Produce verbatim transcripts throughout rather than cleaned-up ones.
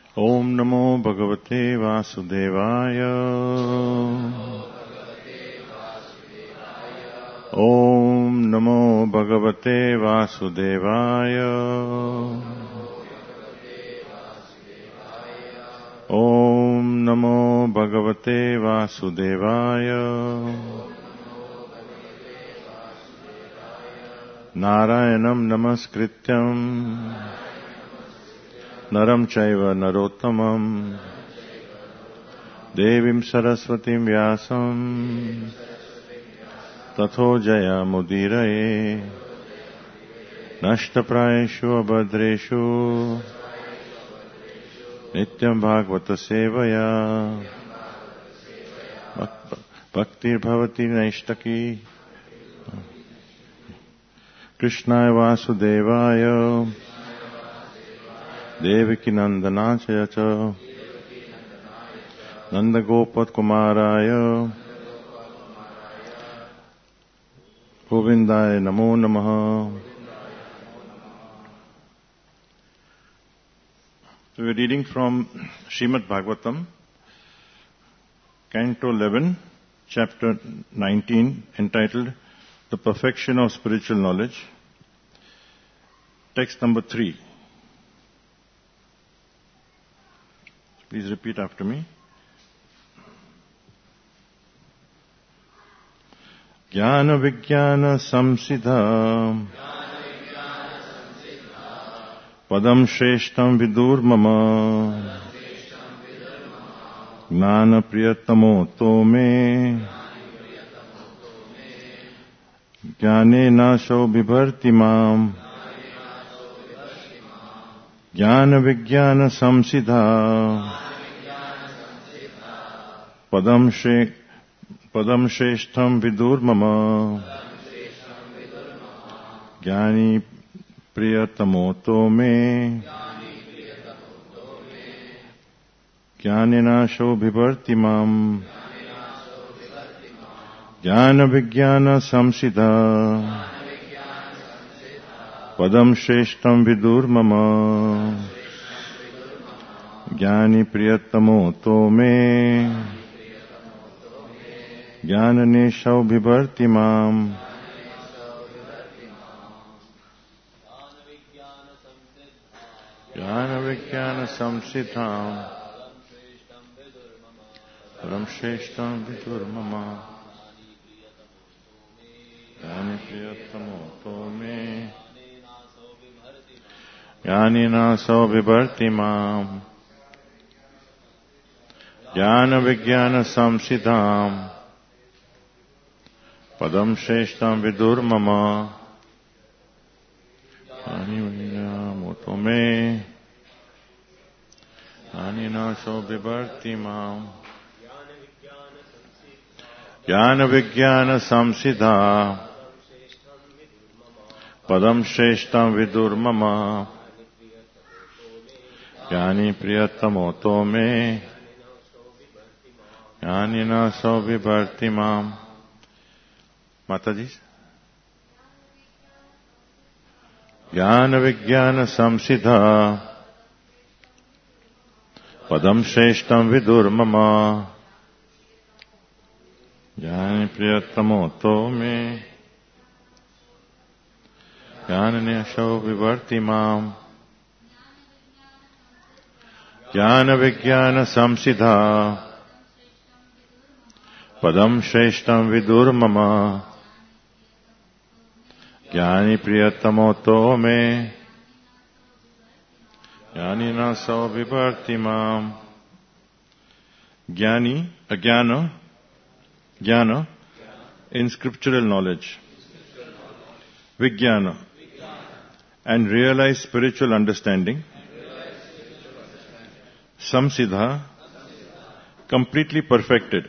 ओम नमो भगवते वासुदेवाय। ओम नमो भगवते वासुदेवाय। ओम नमो भगवते वासुदेवाय। नारायणं नमस्कृत्यं नरं चैव नरोत्तमं देवीं सरस्वतीं व्यासं ततो जयमुदीरये। नष्टप्रायेषु अभद्रेषु नित्यं भागवत सेवया भक्तिर्भवति नैष्टकी। कृष्णाय वासुदेवाय देवकी नंदनाय च नंदगोपकुमाराय गोविंदाय नमो नमः। So we are reading from Srimad Bhagavatam, Canto eleven, Chapter nineteen, entitled The Perfection of Spiritual Knowledge. Text number three. Please repeat after me. Jnana Vijnana Samsiddha Padam Shreshtam Vidurmama Jnana Priyatamo Tome Jnane Nasho Bibharti Mam Jnana Vijnana Samsiddha Padam Shre Padam Shreshtam Vidurmama Jnani Priyatamo Me Jnanena Shobhivarti Mam Jnana Vijnana Samsiddha Padam Shreshtam Vidurmama Jnani Priyatamo Me Jnanene Shobhivarti Mam Jnana Vijnana Samsiddham Param Shreshtam Vidurmama Jnani Priyatamo Me Jnanena Shobhivarti Mam Jnana Vijnana Samsiddham Padam Shreshtam Vidurmama Jnani Priyatamo Me Jnanena Shobhivarti Mam Jnana Vijnana Samsiddha Padam Shreshtam Vidurmama Jnani Priyatamo Me Jnanena Shobhivarti Mam. Mataji. Jnana Vijnana Samsiddha Padam Shreshtam Vidurmama Jnani Priyatamo Me Jnanena Shobhivarti Mam Jnana Vijnana Samsiddha Padam Shreshtam Vidurmama Jnani Priyatamo Me Jnanena Shobhivarti Mam. Jnani, Ajnana, Jnana, in scriptural knowledge. Vijnana, and realize spiritual understanding. Samsiddha, completely perfected.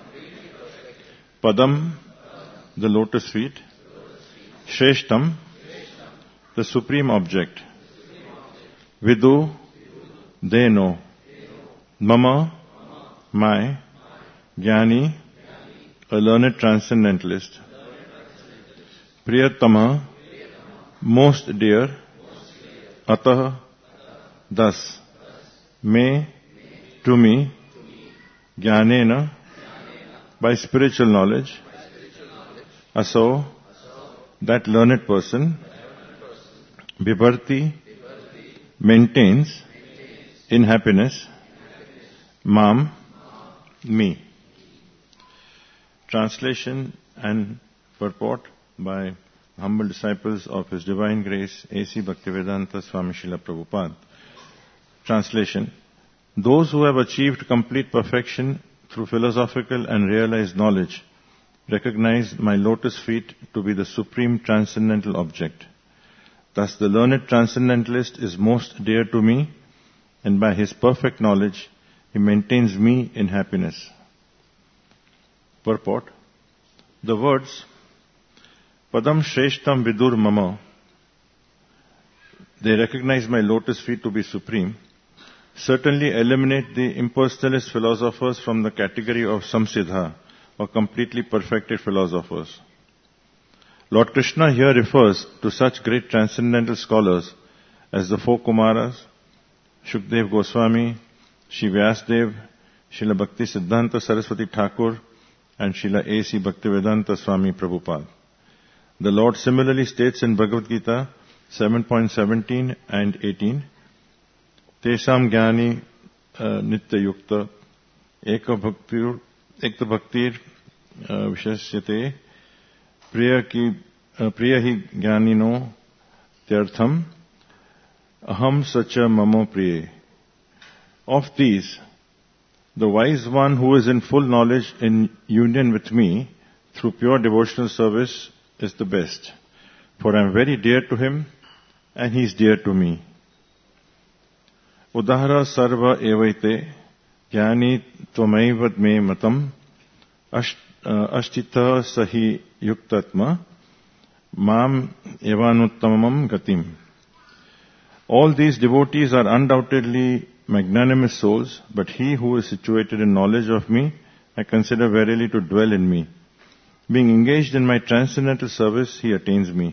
Padam, the lotus feet. Shreshtam, the supreme object. Vidu, they know. Mama, my. Jnani, a learned transcendentalist. Priyatama, most dear. Atah, thus. may to me, jnanena, by spiritual knowledge, aso, that learned person, bibharti, maintains in happiness, mam, me. Translation and purport by humble disciples of His Divine Grace, A C Bhaktivedanta Swami Srila Prabhupada. Translation. Those who have achieved complete perfection through philosophical and realized knowledge recognize my lotus feet to be the supreme transcendental object. Thus the learned transcendentalist is most dear to me, and by his perfect knowledge he maintains me in happiness. Purport. The words Padam Shreshtam Vidur Mama, they recognize my lotus feet to be supreme, certainly eliminate the impersonalist philosophers from the category of samsiddha, or completely perfected philosophers. Lord Krishna here refers to such great transcendental scholars as the four Kumaras, Shukdev Goswami, Shri Vyasdev, Srila Bhakti Siddhanta Saraswati Thakur, and Srila A C Bhaktivedanta Swami Prabhupada. The Lord similarly states in Bhagavad Gita seven point seventeen and eighteen, Tesam Jnani Nitya Yukta Eka Bhaktir Ekta Bhaktir Vishasyate Priya ki Priya hi Jnanino Tyartham Aham Sacha Mamo Priye. Of these, the wise one who is in full knowledge in union with me through pure devotional service is the best, for I am very dear to him and he is dear to me. Udahara sarva evaite jnani tvamaivad me matam ashtita sahi yuktatma mam evanuttamam gatim. All these devotees are undoubtedly magnanimous souls, but he who is situated in knowledge of me, I consider verily to dwell in me. Being engaged in my transcendental service, he attains me.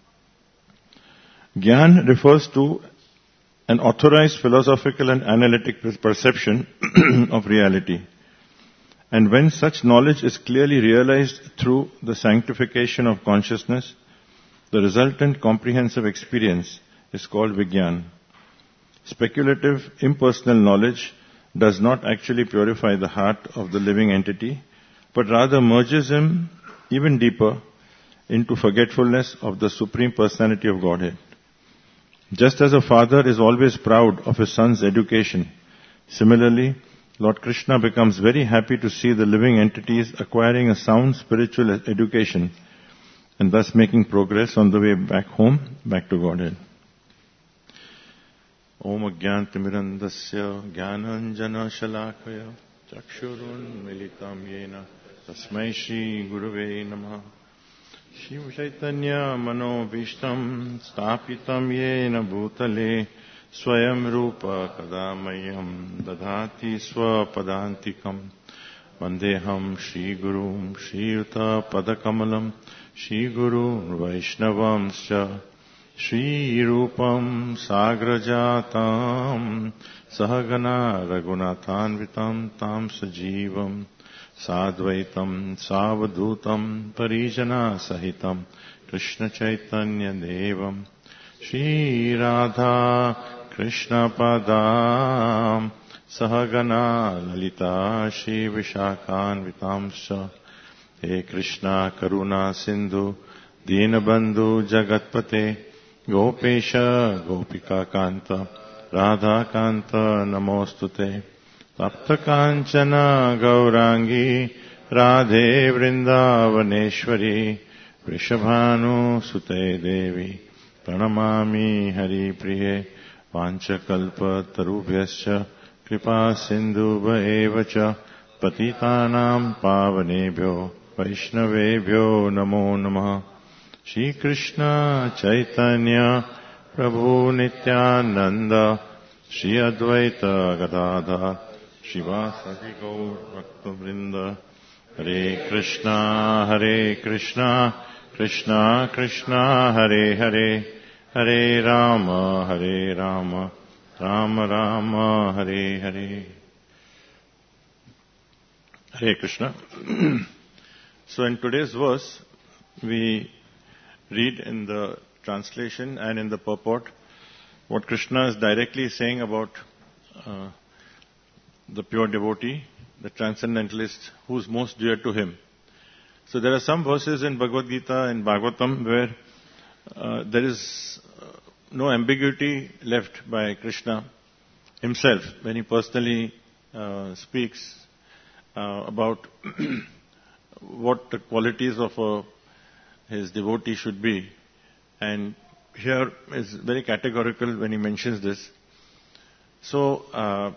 Gyan refers to an authorized philosophical and analytic perception of reality. And when such knowledge is clearly realized through the sanctification of consciousness, the resultant comprehensive experience is called Vigyan. Speculative, impersonal knowledge does not actually purify the heart of the living entity, but rather merges him even deeper into forgetfulness of the Supreme Personality of Godhead. Just as a father is always proud of his son's education, similarly, Lord Krishna becomes very happy to see the living entities acquiring a sound spiritual education and thus making progress on the way back home, back to Godhead. Om Ajnantimirandasya Jnananjana Shalakaya Chakshurun Militam Yena Tasmai Shri Gurave Namaha. Shiv Chaitanya Mano Vishtam Stapitam Yena Bhutale Swayam Rupa Kadamayam Dadhati Swapadantikam Vandeham Shri Gurum Shri Yuta Padakamalam Shri Guru Vaishnavamscha Shri Rupam Sagrajatam Sahagana Raghunathanvitam Tam Sajivam Sadvaitam Savadhutam Parijana Sahitam Krishna Chaitanya Devam Shri Radha Krishna Padam Sahagana Lalita Shri Vishakhanvitamscha. He Krishna Karuna Sindhu Dinabandhu Jagatpate Gopesha Gopika Kanta Radha Kanta Namostute Tapta Kanchana Gaurangi Radhe Vrindavaneshwari Vrishabhanu Sute Devi Pranamami Hari Priye Vanchakalpa Tarubhyascha Kripa Sindhuva Evacha Patitanam Pavanebhyo Vaishnavebhyo Namo Namaha. Shri Krishna Chaitanya Prabhu Nityananda Shri Advaita Gadadhar Shivasati Gaur Bhakta Hare Krishna Hare Krishna Krishna Krishna Hare Hare Hare Rama Hare Rama Rama Rama Hare Hare. Hare Krishna. So in today's verse, we read in the translation and in the purport what Krishna is directly saying about uh, the pure devotee, the transcendentalist, who is most dear to him. So there are some verses in Bhagavad Gita and Bhagavatam where uh, there is uh, no ambiguity left by Krishna himself when he personally uh, speaks uh, about what the qualities of a, his devotee should be. And here is very categorical when he mentions this. So, uh,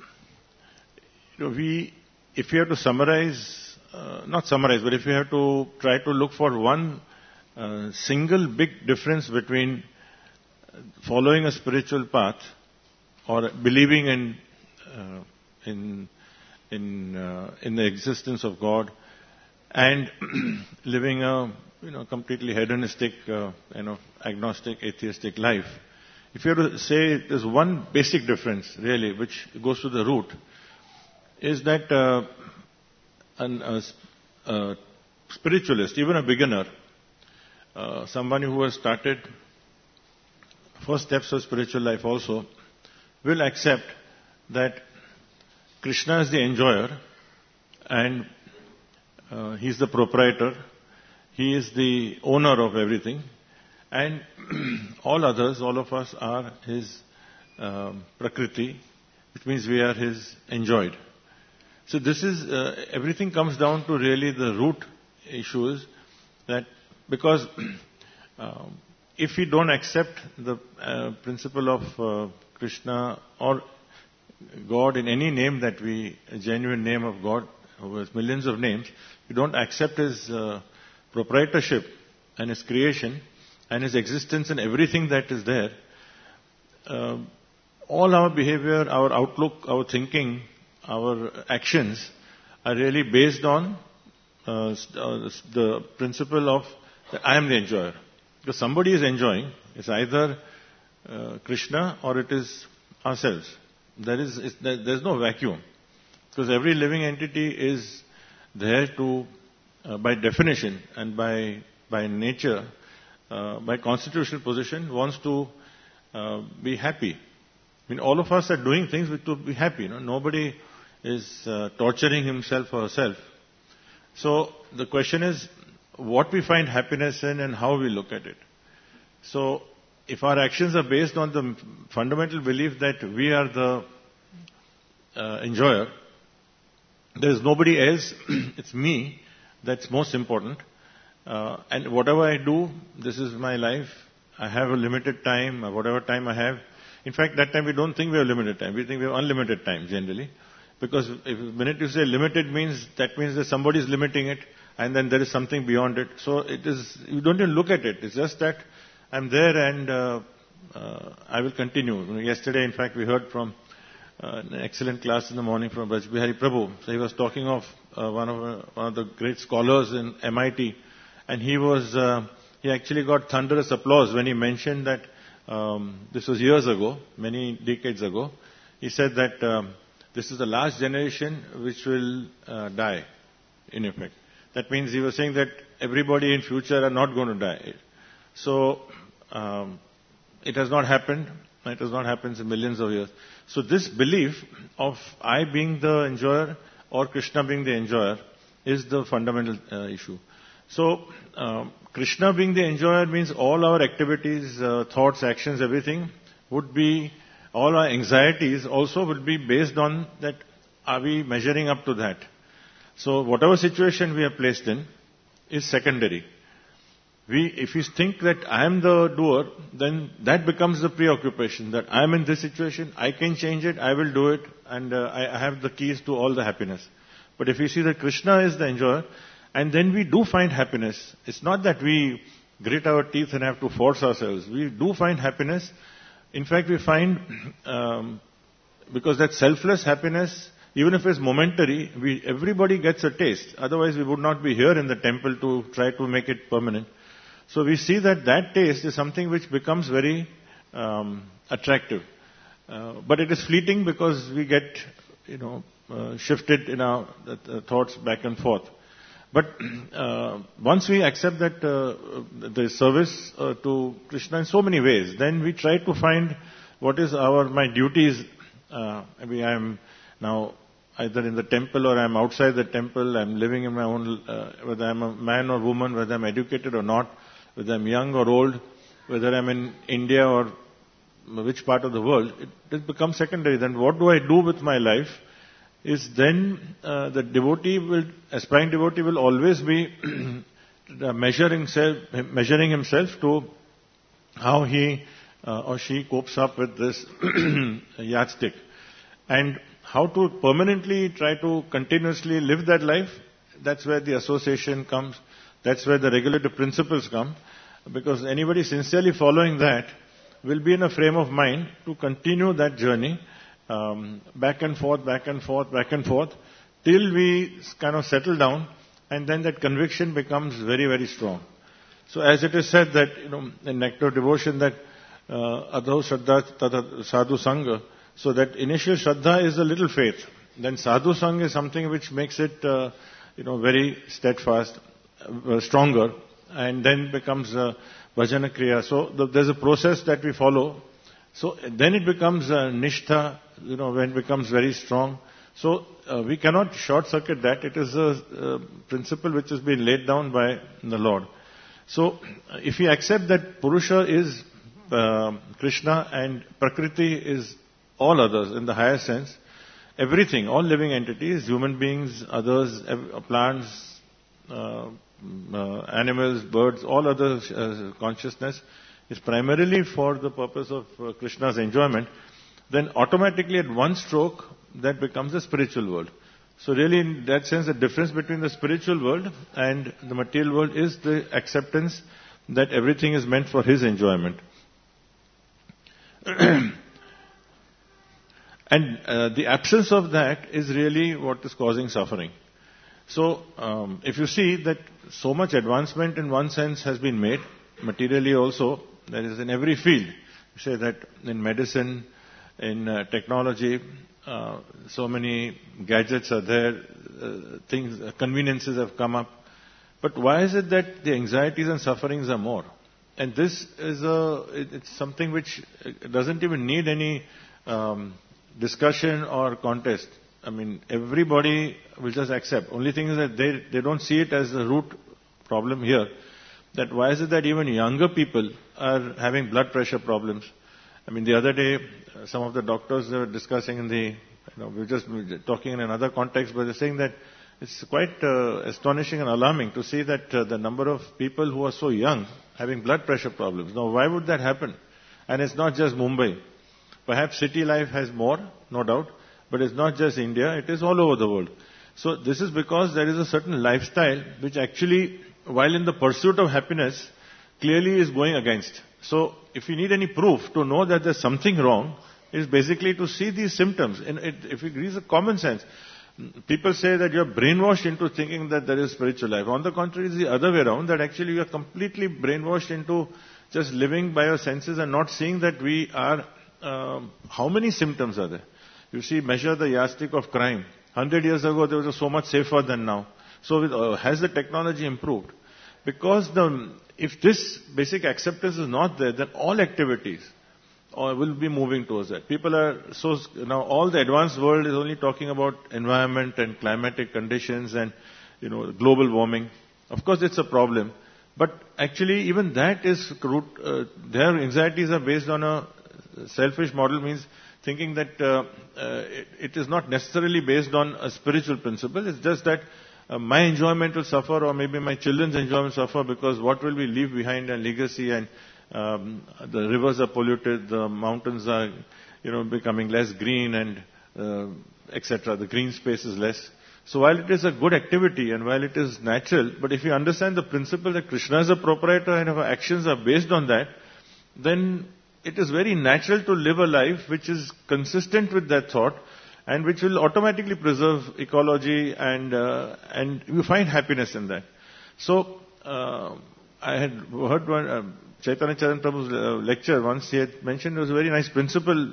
you know, we, if you have to summarize, uh, not summarize, but if you have to try to look for one uh, single big difference between following a spiritual path or believing in uh, in in uh, in the existence of God and living a you know completely hedonistic, uh, you know, agnostic, atheistic life. If you have to say there's one basic difference really, which goes to the root, is that uh, an, a, a spiritualist, even a beginner, uh, someone who has started first steps of spiritual life also, will accept that Krishna is the enjoyer and uh, he is the proprietor, he is the owner of everything, and all others, all of us are his um, prakriti, which means we are his enjoyed. So this is, uh, everything comes down to really the root issues that because um, if we don't accept the uh, principle of uh, Krishna or God in any name that we, a genuine name of God, who has millions of names, we don't accept his uh, proprietorship and his creation and his existence and everything that is there, uh, all our behavior, our outlook, our thinking, our actions are really based on uh, the principle of that I am the enjoyer. Because somebody is enjoying, it's either uh, Krishna or it is ourselves. There is it's, there, there's no vacuum. Because every living entity is there to, uh, by definition and by by nature, uh, by constitutional position, wants to uh, be happy. I mean, all of us are doing things to be happy. You know? Nobody is uh, torturing himself or herself. So the question is, what we find happiness in and how we look at it. So, if our actions are based on the fundamental belief that we are the uh, enjoyer, there is nobody else, it's me that's most important. Uh, and whatever I do, this is my life. I have a limited time, or whatever time I have. In fact, that time we don't think we have limited time. We think we have unlimited time generally. Because if the minute you say limited means, that means that somebody is limiting it. And then there is something beyond it. So it is, you don't even look at it. It's just that I'm there and uh, uh, I will continue. Yesterday, in fact, we heard from uh, an excellent class in the morning from Braj Bihari Prabhu. So he was talking of uh, one of uh, one of the great scholars in M I T, and he was uh, he actually got thunderous applause when he mentioned that um, this was years ago, many decades ago. He said that um, this is the last generation which will uh, die, in effect. That means he was saying that everybody in future are not going to die. So, um, it has not happened. It has not happened in millions of years. So this belief of I being the enjoyer or Krishna being the enjoyer is the fundamental uh, issue. So, um, Krishna being the enjoyer means all our activities, uh, thoughts, actions, everything would be, all our anxieties also would be based on that, are we measuring up to that? So whatever situation we are placed in is secondary. We, if we think that I am the doer, then that becomes the preoccupation, that I am in this situation, I can change it, I will do it, and uh, I, I have the keys to all the happiness. But if we see that Krishna is the enjoyer, and then we do find happiness, it's not that we grit our teeth and have to force ourselves. We do find happiness. In fact, we find, um, because that selfless happiness, even if it's momentary, we, everybody gets a taste. Otherwise, we would not be here in the temple to try to make it permanent. So we see that that taste is something which becomes very um, attractive. Uh, but it is fleeting because we get, you know, uh, shifted in our uh, thoughts back and forth. But uh, once we accept that uh, the service uh, to Krishna in so many ways, then we try to find what is our, my duties. Uh, maybe I am now either in the temple or I am outside the temple, I am living in my own, uh, whether I am a man or woman, whether I am educated or not, whether I am young or old, whether I am in India or which part of the world, it, it becomes secondary. Then what do I do with my life is then uh, the devotee will, aspiring devotee will always be measuring, self, measuring himself to how he uh, or she copes up with this yardstick. And how to permanently try to continuously live that life, that's where the association comes, that's where the regulative principles come, because anybody sincerely following that will be in a frame of mind to continue that journey um, back and forth, back and forth, back and forth, till we kind of settle down, and then that conviction becomes very, very strong. So as it is said that, you know, in Nectar of Devotion that adho shraddha tata sadhu sangha, so that initial shraddha is a little faith. Then sadhu sangha is something which makes it, uh, you know, very steadfast, uh, stronger, and then becomes uh, bhajana kriya. So the, there's a process that we follow. So then it becomes uh, nishtha, you know, when it becomes very strong. So uh, we cannot short circuit that. It is a, a principle which has been laid down by the Lord. So if we accept that Purusha is uh, Krishna and Prakriti is all others in the higher sense, everything, all living entities, human beings, others, plants, uh, uh, animals, birds, all other uh, consciousness is primarily for the purpose of uh, Krishna's enjoyment, then automatically at one stroke that becomes the spiritual world. So really in that sense the difference between the spiritual world and the material world is the acceptance that everything is meant for his enjoyment. And uh, the absence of that is really what is causing suffering. So, um, if you see that so much advancement in one sense has been made, materially also, that is in every field. You say that in medicine, in uh, technology, uh, so many gadgets are there, uh, things, uh, conveniences have come up. But why is it that the anxieties and sufferings are more? And this is a, it's something which doesn't even need any um, discussion or contest. I mean, everybody will just accept. Only thing is that they, they don't see it as the root problem here. That why is it that even younger people are having blood pressure problems? I mean, the other day, uh, some of the doctors were discussing in the, you know, we were just talking in another context, but they're saying that it's quite uh, astonishing and alarming to see that uh, the number of people who are so young having blood pressure problems. Now, why would that happen? And it's not just Mumbai. Perhaps city life has more, no doubt, but it's not just India, it is all over the world. So this is because there is a certain lifestyle which actually, while in the pursuit of happiness, clearly is going against. So if you need any proof to know that there's something wrong, is basically to see these symptoms. And it, if you use a common sense, people say that you're brainwashed into thinking that there is spiritual life. On the contrary, it's the other way around, that actually you're completely brainwashed into just living by your senses and not seeing that we are, um, how many symptoms are there? You see, measure the yardstick of crime. Hundred years ago, there was so much safer than now. So with, uh, has the technology improved? Because the, if this basic acceptance is not there, then all activities uh, will be moving towards that. People are so, now all the advanced world is only talking about environment and climatic conditions and, you know, global warming. Of course, it's a problem. But actually, even that is root, uh, their anxieties are based on a selfish model, means thinking that uh, uh, it, it is not necessarily based on a spiritual principle. It's just that uh, my enjoyment will suffer, or maybe my children's enjoyment will suffer, because what will we leave behind, and legacy, and um, the rivers are polluted, the mountains are, you know, becoming less green, and uh, et cetera. The green space is less. So while it is a good activity and while it is natural, but if you understand the principle that Krishna is a proprietor and if our actions are based on that, then it is very natural to live a life which is consistent with that thought and which will automatically preserve ecology, and uh, and you find happiness in that. So uh, I had heard one uh, Chaitanya Charan Prabhu's uh, lecture once. He had mentioned it was a very nice principle.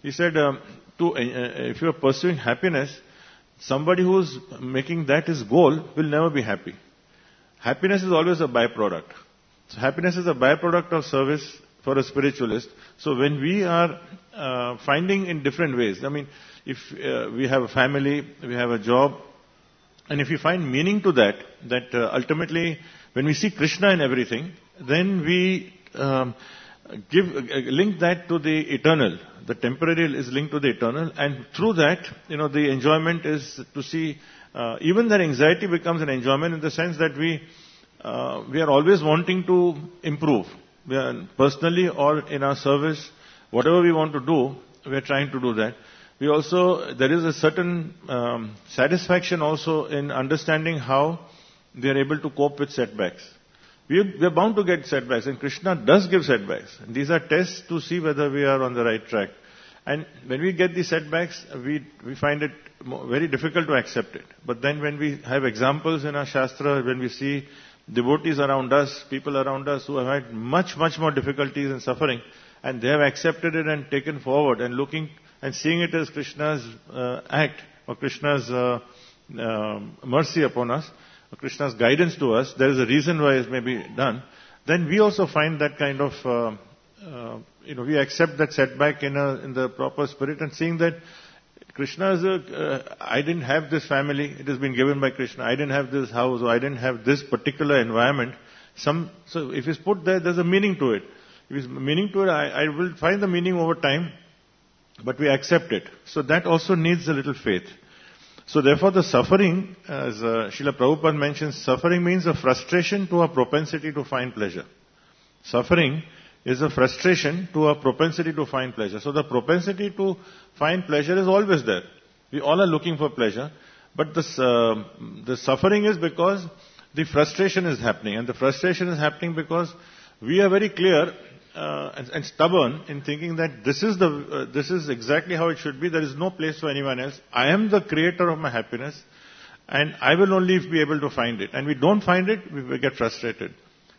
He said, um, to, uh, if you are pursuing happiness, somebody who's making that his goal will never be happy. Happiness is always a byproduct. So happiness is a byproduct of service for a spiritualist. So when we are uh, finding in different ways, I mean, if uh, we have a family, we have a job, and if we find meaning to that, that uh, ultimately, when we see Krishna in everything, then we um, give uh, link that to the eternal. The temporary is linked to the eternal, and through that, you know, the enjoyment is to see. Uh, even that anxiety becomes an enjoyment in the sense that we uh, we are always wanting to improve. We are personally or in our service, whatever we want to do, we are trying to do that. We also, there is a certain um, satisfaction also in understanding how we are able to cope with setbacks. We are, we are bound to get setbacks, and Krishna does give setbacks. These are tests to see whether we are on the right track. And when we get these setbacks, we we find it very difficult to accept it. But then when we have examples in our Shastra, when we see devotees around us, people around us who have had much, much more difficulties and suffering, and they have accepted it and taken forward and looking and seeing it as Krishna's uh, act or Krishna's uh, uh, mercy upon us, or Krishna's guidance to us, there is a reason why it may be done, then we also find that kind of, uh, uh, you know, we accept that setback in, a, in the proper spirit and seeing that Krishna is a, uh, I didn't have this family, it has been given by Krishna, I didn't have this house, or I didn't have this particular environment. Some, so if it's put there, there's a meaning to it. If it's meaning to it, I, I will find the meaning over time, but we accept it. So that also needs a little faith. So therefore the suffering, as uh, Srila Prabhupada mentions, suffering means a frustration to our propensity to find pleasure. Suffering is a frustration to our propensity to find pleasure. So the propensity to find pleasure is always there. We all are looking for pleasure, but this, uh, the suffering is because the frustration is happening, and the frustration is happening because we are very clear uh, and, and stubborn in thinking that this is the uh, this is exactly how it should be. There is no place for anyone else. I am the creator of my happiness, and I will only be able to find it. And we don't find it, we will get frustrated.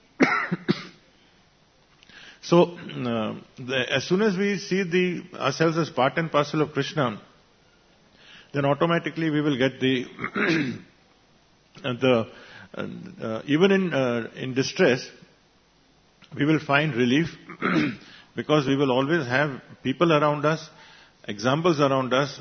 So, uh, the, as soon as we see the ourselves as part and parcel of Krishna, then automatically we will get the the uh, uh, even in uh, in distress, we will find relief because we will always have people around us, examples around us,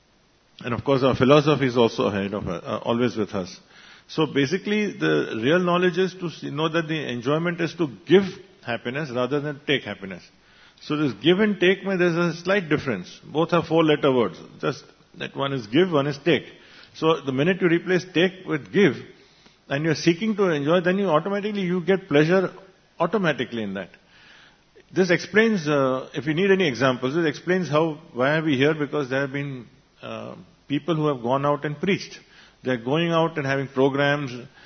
and of course our philosophy is also ahead of us, uh, always with us. So basically, the real knowledge is to see, know that the enjoyment is to give happiness rather than take happiness. So this give and take, there's a slight difference. Both are four-letter words. Just that one is give, one is take. So the minute you replace take with give, and you're seeking to enjoy, then you automatically you get pleasure automatically in that. This explains, uh, if you need any examples, it explains how why are we here, because there have been uh, people who have gone out and preached. They're going out and having programs.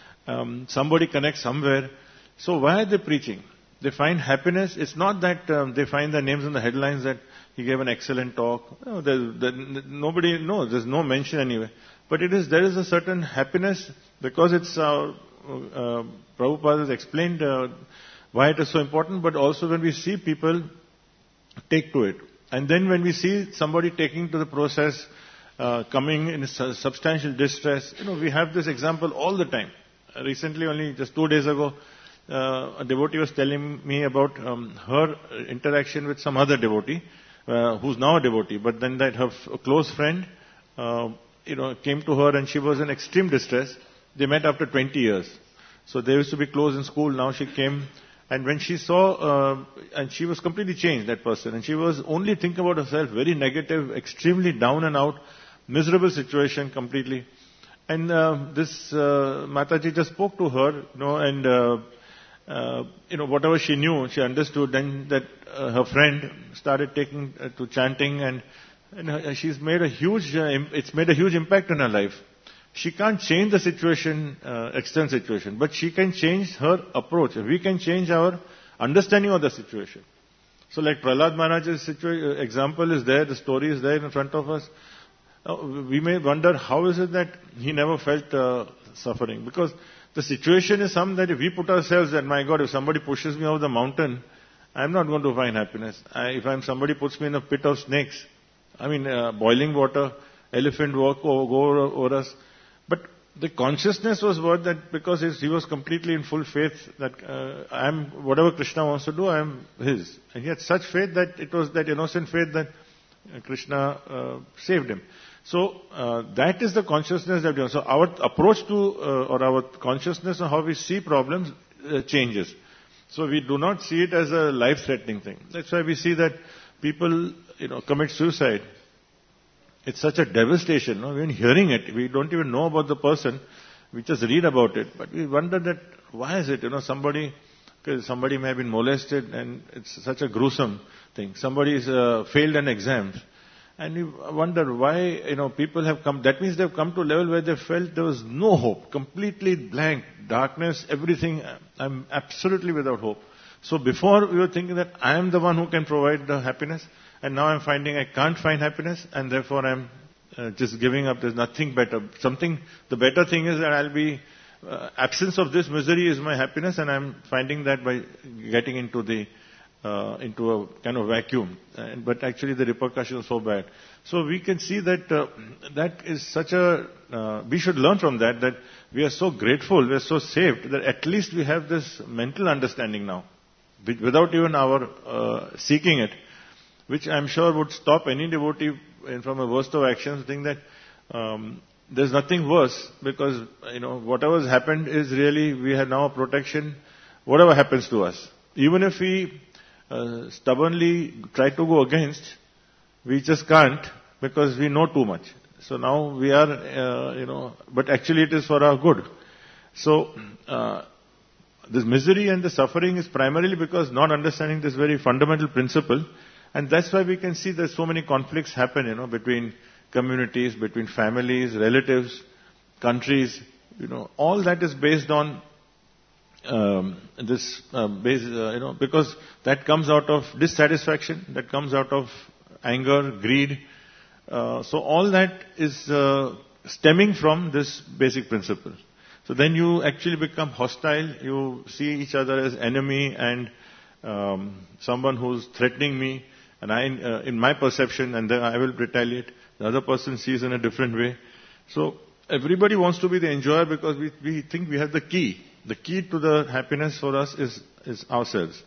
Um, somebody connects somewhere. So why are they preaching? They find happiness. It's not that um, they find their names in the headlines that he gave an excellent talk. No, there, there, nobody knows. There's no mention anyway. But it is there is a certain happiness because it's uh, uh, Prabhupada has explained uh, why it is so important. But also when we see people take to it, and then when we see somebody taking to the process, uh, coming in su- substantial distress, you know, we have this example all the time. Uh, recently, only just two days ago. Uh, a devotee was telling me about um, her interaction with some other devotee, uh, who's now a devotee, but then that her f- close friend, uh, you know, came to her and she was in extreme distress. They met after twenty years. So they used to be close in school. Now she came, and when she saw, uh, and she was completely changed, that person, and she was only thinking about herself, very negative, extremely down and out, miserable situation completely. And uh, this uh, Mataji just spoke to her, you know, and uh, Uh, you know, whatever she knew, she understood, then that uh, her friend started taking uh, to chanting, and, and uh, she's made a huge, uh, im- it's made a huge impact in her life. She can't change the situation, uh, external situation, but she can change her approach. We can change our understanding of the situation. So like Prahlad Maharaj's situa- uh, example is there, the story is there in front of us. Uh, we may wonder how is it that he never felt uh, suffering, because the situation is some that if we put ourselves that, my God, if somebody pushes me over the mountain, I'm not going to find happiness. I, if I'm somebody puts me in a pit of snakes, I mean, uh, boiling water, elephant walk over, go over, over us. But the consciousness was what that because his, he was completely in full faith that uh, I am whatever Krishna wants to do, I am his. And he had such faith that it was that innocent faith that uh, Krishna uh, saved him. So uh, that is the consciousness that we have. So our approach to uh, or our consciousness on how we see problems uh, changes. So we do not see it as a life-threatening thing. That's why we see that people, you know, commit suicide. It's such a devastation. No? Even hearing it, we don't even know about the person. We just read about it, but we wonder that why is it? You know, somebody, because somebody may have been molested, and it's such a gruesome thing. Somebody's uh, failed an exam, and you wonder why. You know, people have come. That means they've come to a level where they felt there was no hope, completely blank, darkness, everything. I'm absolutely without hope. So before we were thinking that I am the one who can provide the happiness. And now I'm finding I can't find happiness, and therefore I'm uh, just giving up. There's nothing better. Something, the better thing is that I'll be, uh, absence of this misery is my happiness, and I'm finding that by getting into the, uh, into a kind of vacuum. And, but actually the repercussions are so bad. So we can see that, uh, that is such a, uh, we should learn from that, that we are so grateful, we are so saved, that at least we have this mental understanding now, without even our, uh, seeking it. Which I'm sure would stop any devotee from a worst of actions, think that um, there's nothing worse because, you know, whatever has happened is really, we have now a protection, whatever happens to us. Even if we uh, stubbornly try to go against, we just can't because we know too much. So now we are, uh, you know, but actually it is for our good. So, uh, this misery and the suffering is primarily because not understanding this very fundamental principle. And that's why we can see that so many conflicts happen, you know, between communities, between families, relatives, countries, you know, all that is based on um, this, uh, base, uh, you know, because that comes out of dissatisfaction, that comes out of anger, greed. Uh, so all that is uh, stemming from this basic principle. So then you actually become hostile, you see each other as enemy and um, someone who's threatening me. And I, uh, in my perception, and then I will retaliate. The other person sees in a different way. So everybody wants to be the enjoyer because we, we think we have the key. The key to the happiness for us is, is ourselves.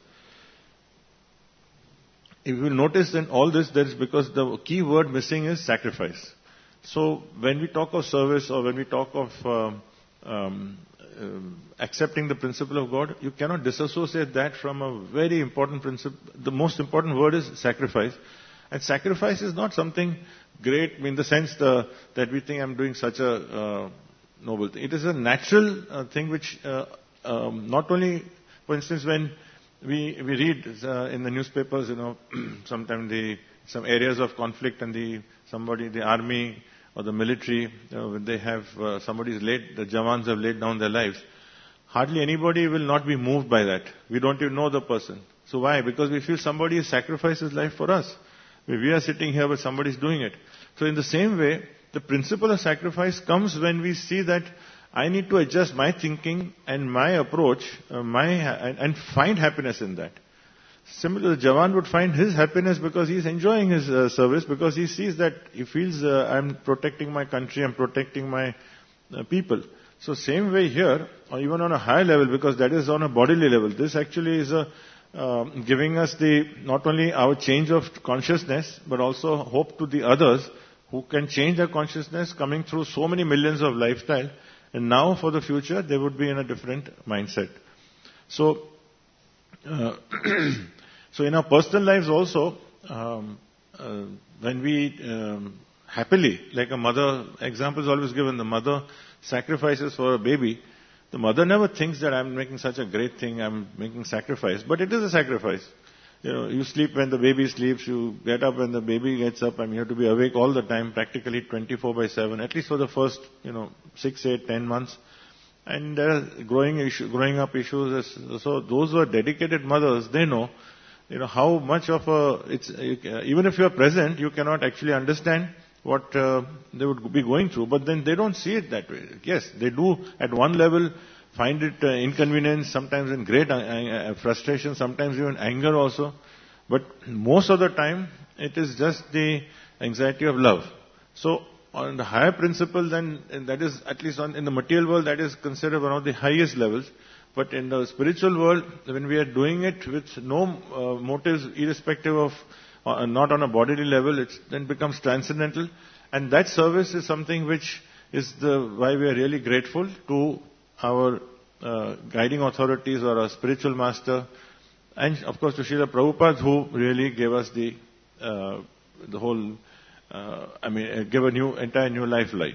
If you will notice then all this, that is because the key word missing is sacrifice. So when we talk of service or when we talk of um, um, um, accepting the principle of God, you cannot disassociate that from a very important principle. The most important word is sacrifice. And sacrifice is not something great in the sense the, that we think I'm doing such a uh, noble thing. It is a natural uh, thing which uh, um, not only, for instance, when we we read uh, in the newspapers, you know, sometimes the some areas of conflict and the somebody, the army or the military, you know, when they have uh, somebody's laid, the Jawans have laid down their lives. Hardly anybody will not be moved by that. We don't even know the person. So why? Because we feel somebody has sacrificed his life for us. We are sitting here, but somebody is doing it. So in the same way, the principle of sacrifice comes when we see that I need to adjust my thinking and my approach, uh, my and, and find happiness in that. Similarly, the Jawan would find his happiness because he is enjoying his uh, service, because he sees that he feels uh, I'm protecting my country, I'm protecting my uh, people. So same way here, or even on a higher level, because that is on a bodily level. This actually is a, uh, giving us the not only our change of consciousness, but also hope to the others who can change their consciousness, coming through so many millions of lifestyle. And now for the future, they would be in a different mindset. So, uh, so in our personal lives also, um, uh, when we um, happily, like a mother, example is always given, the mother sacrifices for a baby. The mother never thinks that I'm making such a great thing, I'm making sacrifice, but it is a sacrifice. You know, you sleep when the baby sleeps, you get up when the baby gets up, and you have to be awake all the time, practically twenty-four by seven, at least for the first, you know, six, eight, ten months. And uh, growing issue, growing up issues, so those who are dedicated mothers, they know, you know, how much of a, it's, uh, even if you are present, you cannot actually understand what uh, they would be going through, but then they don't see it that way. Yes, they do at one level find it uh, inconvenience, sometimes in great uh, uh, frustration, sometimes even anger also. But most of the time, it is just the anxiety of love. So, on the higher principle, then, and that is, at least on, in the material world, that is considered one of the highest levels. But in the spiritual world, when we are doing it with no uh, motives, irrespective of, uh, not on a bodily level, it then becomes transcendental. And that service is something which is the why we are really grateful to our uh, guiding authorities or our spiritual master, and of course to Srila Prabhupada, who really gave us the uh, the whole, uh, I mean, uh, gave a new entire new lifeline.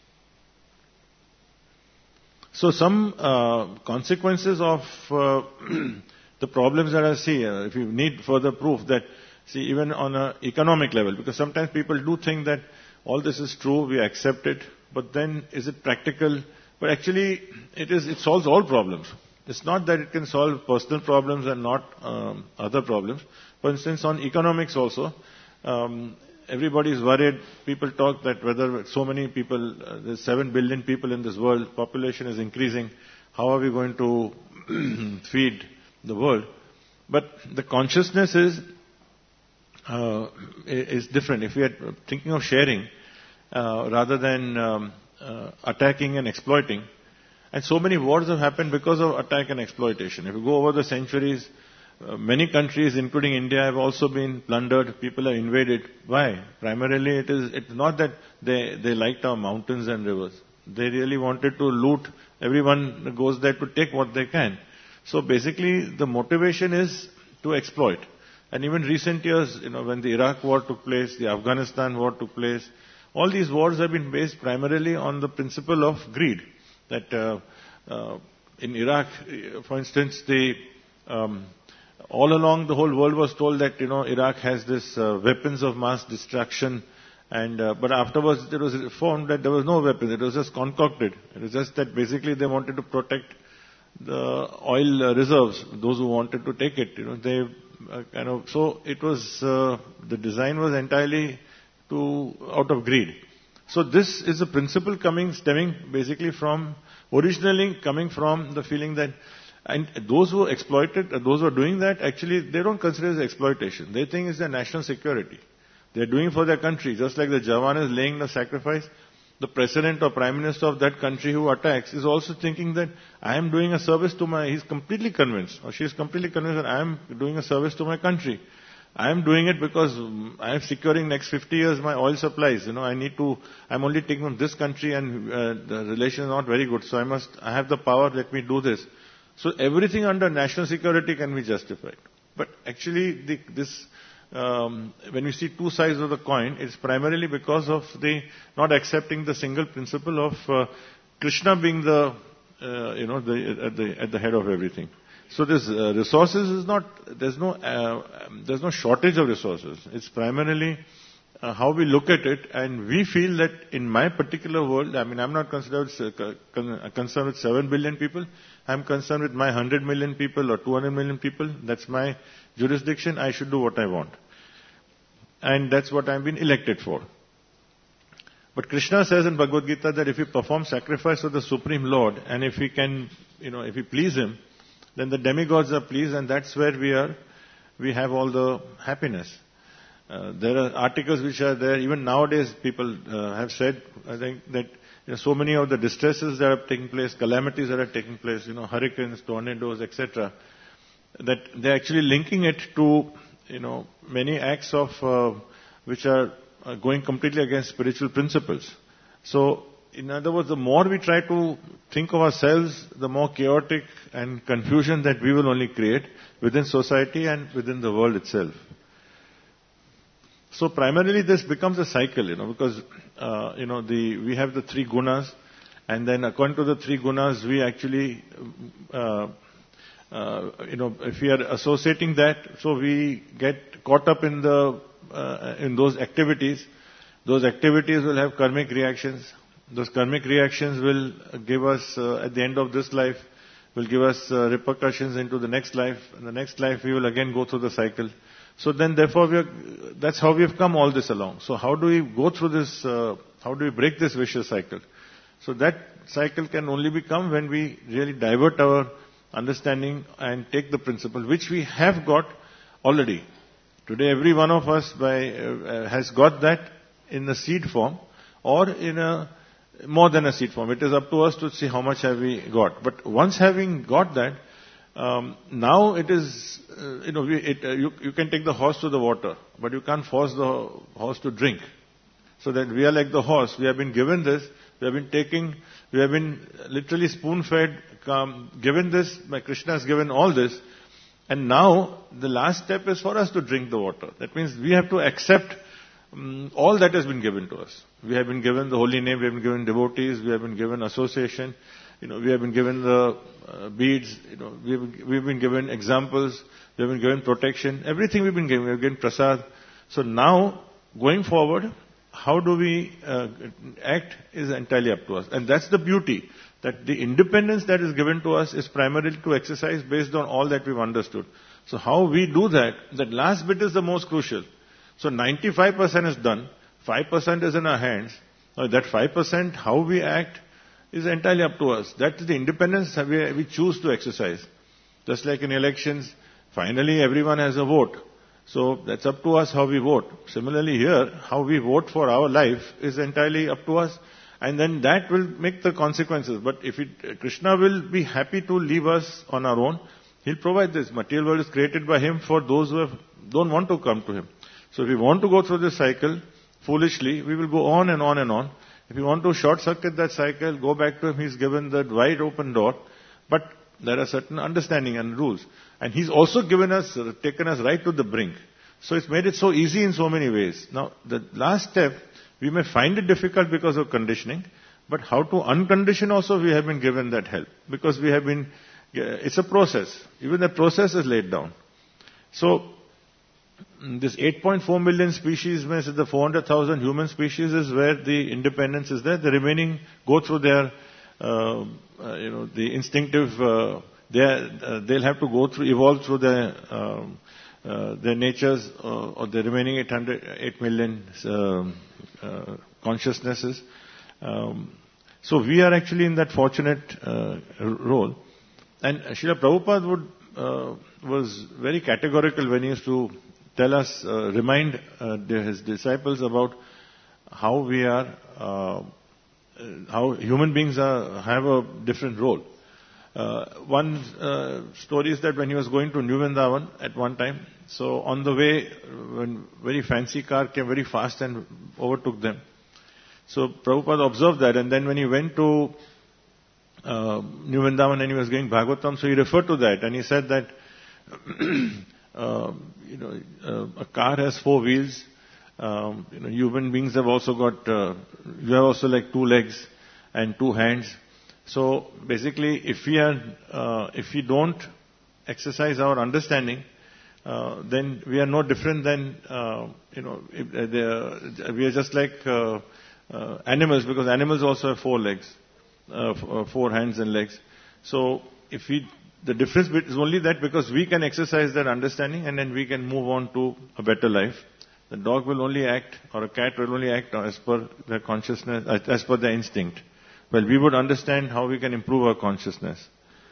So some uh, consequences of uh, the problems that I see, uh, if you need further proof that, see, even on an economic level, because sometimes people do think that all this is true, we accept it, but then is it practical? But actually, it is. It solves all problems. It's not that it can solve personal problems and not um, other problems. For instance, on economics also, um, everybody is worried. People talk that whether so many people, uh, there's seven billion people in this world, population is increasing, how are we going to feed the world? But the consciousness is uh, is different. If we are thinking of sharing uh, rather than um, uh, attacking and exploiting, and so many wars have happened because of attack and exploitation. If you go over the centuries, uh, many countries, including India, have also been plundered. People are invaded. Why? Primarily, it is it's not that they they liked our mountains and rivers. They really wanted to loot. Everyone goes there to take what they can. So basically, the motivation is to exploit. And even recent years, you know, when the Iraq war took place, the Afghanistan war took place, all these wars have been based primarily on the principle of greed. That uh, uh, in Iraq, for instance, the um, all along the whole world was told that, you know, Iraq has this uh, weapons of mass destruction, and uh, but afterwards it was found that there was no weapons. It was just concocted. It was just that basically they wanted to protect the oil uh, reserves. Those who wanted to take it, you know, they uh, kind of. So it was uh, the design was entirely to out of greed. So this is a principle coming, stemming basically from, originally coming from the feeling that, and those who exploited, those who are doing that, actually they don't consider it as exploitation. They think it's their national security. They're doing it for their country. Just like the Jawan is laying the sacrifice, the president or prime minister of that country who attacks is also thinking that I am doing a service to my, he's completely convinced, or she is completely convinced that I am doing a service to my country. I am doing it because I am securing next fifty years my oil supplies. You know, I need to, I'm only taking from this country and uh, the relation is not very good. So I must, I have the power, let me do this. So everything under national security can be justified. But actually the, this, um, when we see two sides of the coin, it's primarily because of the not accepting the single principle of uh, Krishna being the, uh, you know, the, at the, at the head of everything. So this uh, resources is not, there's no, uh, there's no shortage of resources. It's primarily uh, how we look at it, and we feel that in my particular world, I mean, I'm not considered, uh, con- concerned with seven billion people. I'm concerned with my one hundred million people or two hundred million people. That's my jurisdiction. I should do what I want. And that's what I've been elected for. But Krishna says in Bhagavad Gita that if we perform sacrifice to the Supreme Lord, and if we can, you know, if we please Him, then the demigods are pleased, and that's where we are, we have all the happiness. Uh, there are articles which are there, even nowadays people uh, have said, I think, that you know, so many of the distresses that are taking place, calamities that are taking place, you know, hurricanes, tornadoes, et cetera, that they're actually linking it to, you know, many acts of, uh, which are uh, going completely against spiritual principles. So, in other words, the more we try to think of ourselves, the more chaotic and confusion that we will only create within society and within the world itself. So primarily this becomes a cycle, you know, because, uh, you know, the, we have the three gunas, and then according to the three gunas, we actually, uh, uh, you know, if we are associating that, so we get caught up in the, uh, in those activities. Those activities will have karmic reactions. Those karmic reactions will give us, uh, at the end of this life, will give us uh, repercussions into the next life. In the next life, we will again go through the cycle. So then, therefore, we are, that's how we have come all this along. So how do we go through this, uh, how do we break this vicious cycle? So that cycle can only become when we really divert our understanding and take the principle, which we have got already. Today, every one of us by, uh, has got that in a seed form or in a more than a seed form. It is up to us to see how much have we got. But once having got that, um, now it is, uh, you know, we, it, uh, you, you can take the horse to the water, but you can't force the horse to drink. So that we are like the horse. We have been given this. We have been taking, we have been literally spoon-fed, um, given this, my Krishna has given all this. And now the last step is for us to drink the water. That means we have to accept um, all that has been given to us. We have been given the holy name, we have been given devotees, we have been given association, you know, we have been given the uh, beads, you know, we have, we have been given examples, we have been given protection, everything we've been given, we have given prasad. So now, going forward, how do we uh, act is entirely up to us. And that's the beauty, that the independence that is given to us is primarily to exercise based on all that we've understood. So how we do that, that last bit is the most crucial. So ninety-five percent is done, five percent is in our hands. Now that five percent, how we act, is entirely up to us. That's the independence we, we choose to exercise. Just like in elections, finally everyone has a vote. So that's up to us how we vote. Similarly here, how we vote for our life is entirely up to us. And then that will make the consequences. But if it, Krishna will be happy to leave us on our own, He'll provide this. Material world is created by Him for those who have, don't want to come to Him. So if we want to go through this cycle foolishly, we will go on and on and on. If we want to short circuit that cycle, go back to Him, He's given that wide open door. But there are certain understanding and rules. And He's also given us, uh, taken us right to the brink. So it's made it so easy in so many ways. Now, the last step, we may find it difficult because of conditioning, but how to uncondition also we have been given that help. Because we have been, uh, it's a process. Even the process is laid down. So, this eight point four million species, means the four hundred thousand human species is where the independence is there. The remaining go through their, uh, uh, you know, the instinctive, uh, uh, they'll have to go through, evolve through their, um, uh, their natures, uh, or the remaining eight hundred, eight million uh, uh, consciousnesses. Um, so we are actually in that fortunate uh, role. And Srila Prabhupada would, uh, was very categorical when he used to tell us, uh, remind uh, his disciples about how we are, uh, how human beings are, have a different role. Uh, one uh, story is that when he was going to New Vrindavan at one time, so on the way, when very fancy car came very fast and overtook them. So Prabhupada observed that, and then when he went to uh, New Vrindavan and he was going Bhagavatam, so he referred to that, and he said that Uh, you know, uh, a car has four wheels. Um, you know, human beings have also got, uh, you have also like two legs and two hands. So basically, if we are, uh, if we don't exercise our understanding, uh, then we are no different than, uh, you know, if, uh, they are, we are just like uh, uh, animals, because animals also have four legs, uh, f- uh, four hands and legs. So if we The difference is only that because we can exercise that understanding and then we can move on to a better life. The dog will only act, or a cat will only act as per their consciousness, as per their instinct. Well, we would understand how we can improve our consciousness.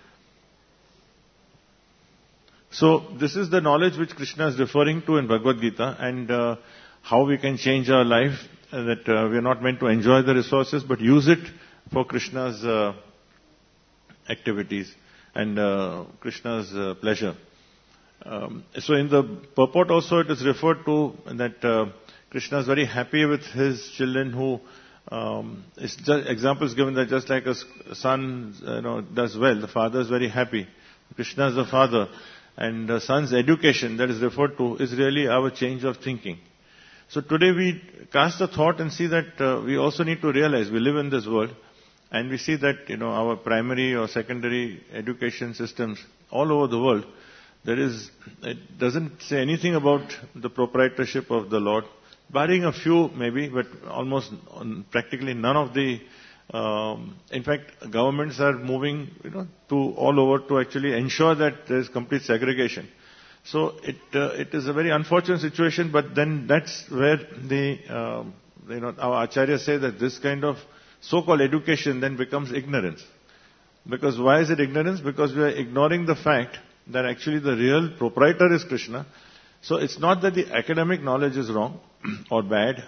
So this is the knowledge which Krishna is referring to in Bhagavad Gita, and uh, how we can change our life, uh, that uh, we are not meant to enjoy the resources but use it for Krishna's uh, activities and uh, Krishna's uh, pleasure. Um, so in the purport also it is referred to that uh, Krishna is very happy with his children who, um, it's just examples given that just like a son, you know, does well, the father is very happy. Krishna is the father, and the son's education that is referred to is really our change of thinking. So today we cast a thought and see that uh, we also need to realize we live in this world. And we see that, you know, our primary or secondary education systems all over the world, there is, it doesn't say anything about the proprietorship of the Lord, barring a few maybe, but almost practically none of the, um, in fact, governments are moving, you know, to all over to actually ensure that there is complete segregation. So it, uh, it is a very unfortunate situation, but then that's where the, um, you know, our acharyas say that this kind of so-called education then becomes ignorance. Because why is it ignorance? Because we are ignoring the fact that actually the real proprietor is Krishna. So it's not that the academic knowledge is wrong or bad,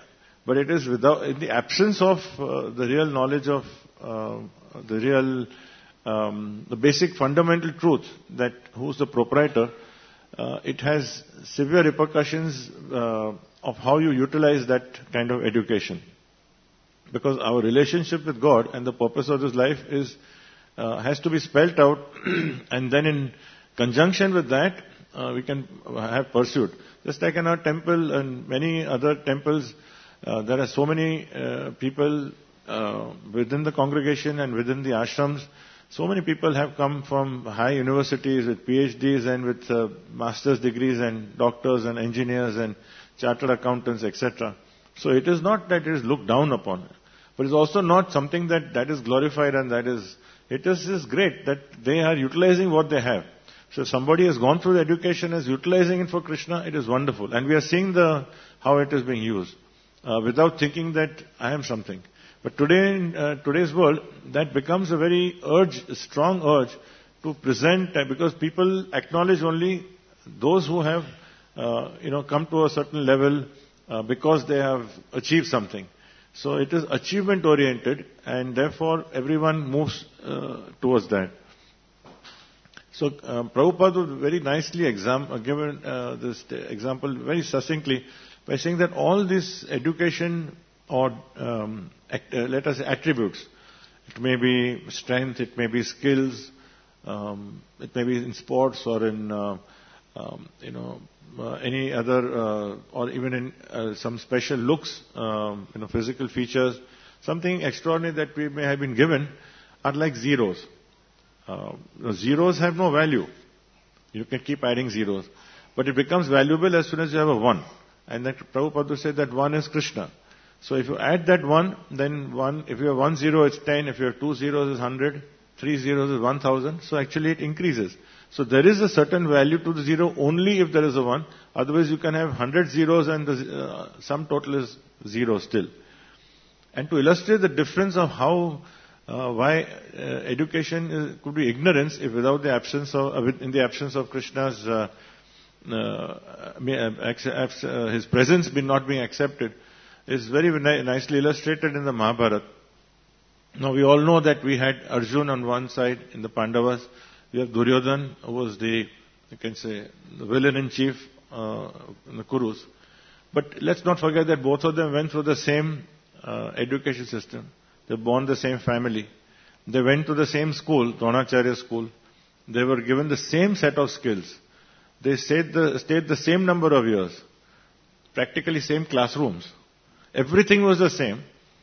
But it is without, in the absence of uh, the real knowledge of uh, the real, um, the basic fundamental truth that who's the proprietor, uh, it has severe repercussions uh, of how you utilize that kind of education. Because our relationship with God and the purpose of this life is uh, has to be spelt out, and then in conjunction with that, uh, we can have pursuit. Just like in our temple and many other temples, uh, there are so many uh, people uh, within the congregation and within the ashrams. So many people have come from high universities with PhDs and with uh, master's degrees and doctors and engineers and chartered accountants, et cetera. So it is not that it is looked down upon, but it's also not something that, that is glorified and that is, it is, is great that they are utilizing what they have. So if somebody has gone through the education, is utilizing it for Krishna, it is wonderful. And we are seeing the, how it is being used, uh, without thinking that I am something. But today, in uh, today's world, that becomes a very urge, a strong urge to present, uh, because people acknowledge only those who have, uh, you know, come to a certain level uh, because they have achieved something. So it is achievement oriented, and therefore everyone moves uh, towards that. So uh, Prabhupada would very nicely exam- uh, given uh, this example very succinctly by saying that all this education or um, act, uh, let us say attributes, it may be strength, it may be skills, um, it may be in sports or in uh, um, you know uh, any other uh, or even in uh, some special looks, um, you know physical features, something extraordinary that we may have been given are like zeros. Uh, zeros have no value. You can keep adding zeros. But it becomes valuable as soon as you have a one. And that Prabhupada said that one is Krishna. So if you add that one, then one, if you have one zero, it's ten. If you have two zeros, it's one hundred. Three zeros is one thousand. So actually it increases. So there is a certain value to the zero only if there is a one. Otherwise you can have one hundred zeros and the uh, sum total is zero still. And to illustrate the difference of how Uh, why uh, education is, could be ignorance if without the absence of, uh, in the absence of Krishna's, uh, uh, uh, his presence be not being accepted, is very ni- nicely illustrated in the Mahabharata. Now we all know that we had Arjun on one side in the Pandavas, we have Duryodhan who was the, you can say, the villain in chief uh, in the Kurus. But let's not forget that both of them went through the same uh, education system. They were born the same family. They went to the same school, Dronacharya school. They were given the same set of skills. They stayed the, stayed the same number of years. Practically same classrooms. Everything was the same.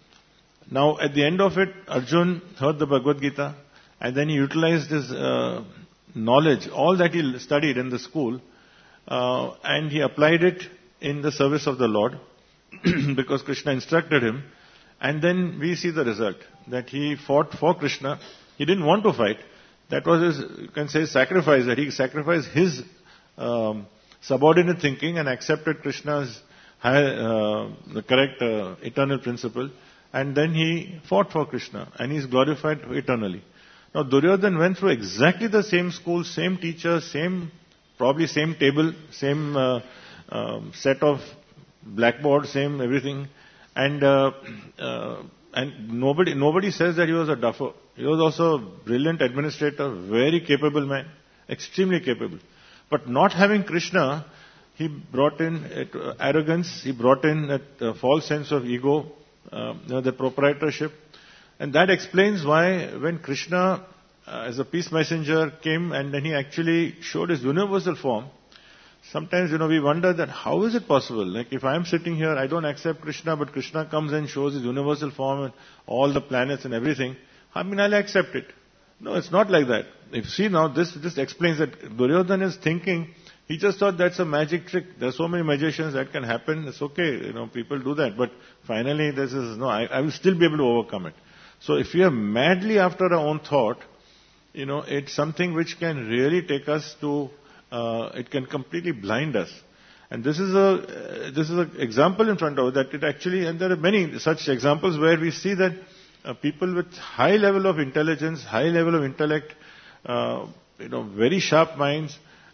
Now at the end of it, Arjun heard the Bhagavad Gita and then he utilized his uh, knowledge, all that he studied in the school, uh, and he applied it in the service of the Lord because Krishna instructed him. And then we see the result, that he fought for Krishna. He didn't want to fight. That was his, you can say, sacrifice, that he sacrificed his um, subordinate thinking and accepted Krishna's high, uh, the correct uh, eternal principle. And then he fought for Krishna, and he's glorified eternally. Now Duryodhan went through exactly the same school, same teacher, same, probably same table, same uh, um, set of blackboard, same everything. And uh, uh, and nobody nobody says that he was a duffer. He was also a brilliant administrator, very capable man, extremely capable. But not having Krishna, he brought in uh, arrogance. He brought in a uh, false sense of ego, uh, you know, the proprietorship, and that explains why when Krishna, uh, as a peace messenger, came and then he actually showed his universal form. Sometimes, you know, we wonder that how is it possible? Like if I am sitting here, I don't accept Krishna, but Krishna comes and shows his universal form and all the planets and everything. I mean, I'll accept it. No, it's not like that. If you see now, this just explains that Duryodhan is thinking, he just thought that's a magic trick. There's so many magicians that can happen. It's okay, you know, people do that. But finally, this is, no, I, I will still be able to overcome it. So if we are madly after our own thought, you know, it's something which can really take us to Uh, it can completely blind us. And this is a, uh, this is an example in front of us that it actually, and there are many such examples where we see that uh, people with high level of intelligence, high level of intellect, uh, you know, very sharp minds,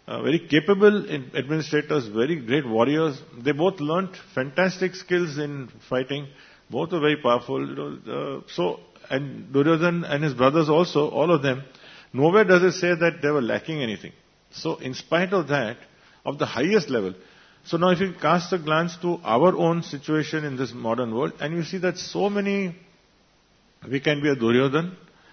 uh, very capable in- administrators, very great warriors. They both learnt fantastic skills in fighting. Both are very powerful. You know, uh, so, and Duryodhana and his brothers also, all of them, nowhere does it say that they were lacking anything. So, in spite of that, of the highest level. So now if you cast a glance to our own situation in this modern world, and you see that so many, we can be a Duryodhana,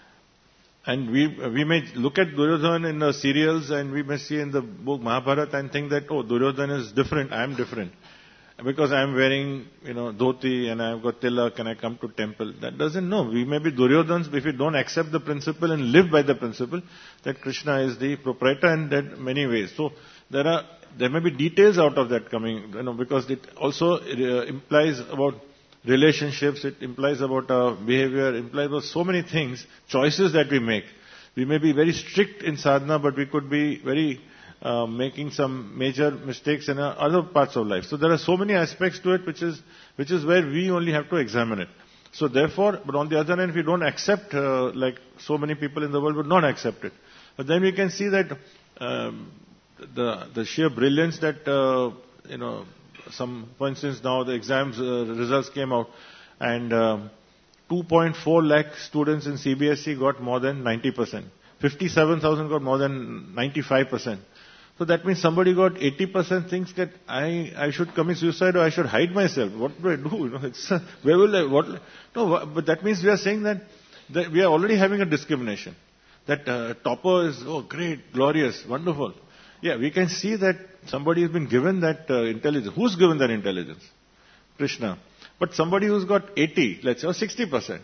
and we we may look at Duryodhana in the serials, and we may see in the book Mahabharata and think that, oh, Duryodhana is different, I am different. Because I am wearing, you know, dhoti and I have got tilak and I come to temple. That doesn't know. We may be Duryodhans, but if we don't accept the principle and live by the principle, that Krishna is the proprietor in that many ways. So there are, there may be details out of that coming, you know, because it also uh, implies about relationships, it implies about our behavior, it implies about so many things, choices that we make. We may be very strict in sadhana, but we could be very Uh, making some major mistakes in uh, other parts of life. So there are so many aspects to it, which is which is where we only have to examine it. So therefore, but on the other hand, if we don't accept, uh, like so many people in the world would not accept it, but then we can see that um, the the sheer brilliance that uh, you know, some, for instance, now the exams uh, results came out, and um, two point four lakh students in C B S E got more than ninety percent. fifty-seven thousand got more than ninety-five percent. So that means somebody got eighty percent thinks that I, I should commit suicide or I should hide myself. What do I do? You know, it's, uh, where will I, what, no, but that means we are saying that, that we are already having a discrimination. That uh, topper is, oh great, glorious, wonderful. Yeah, we can see that somebody has been given that uh, intelligence. Who's given that intelligence? Krishna. But somebody who's got eighty, let's say, or sixty percent.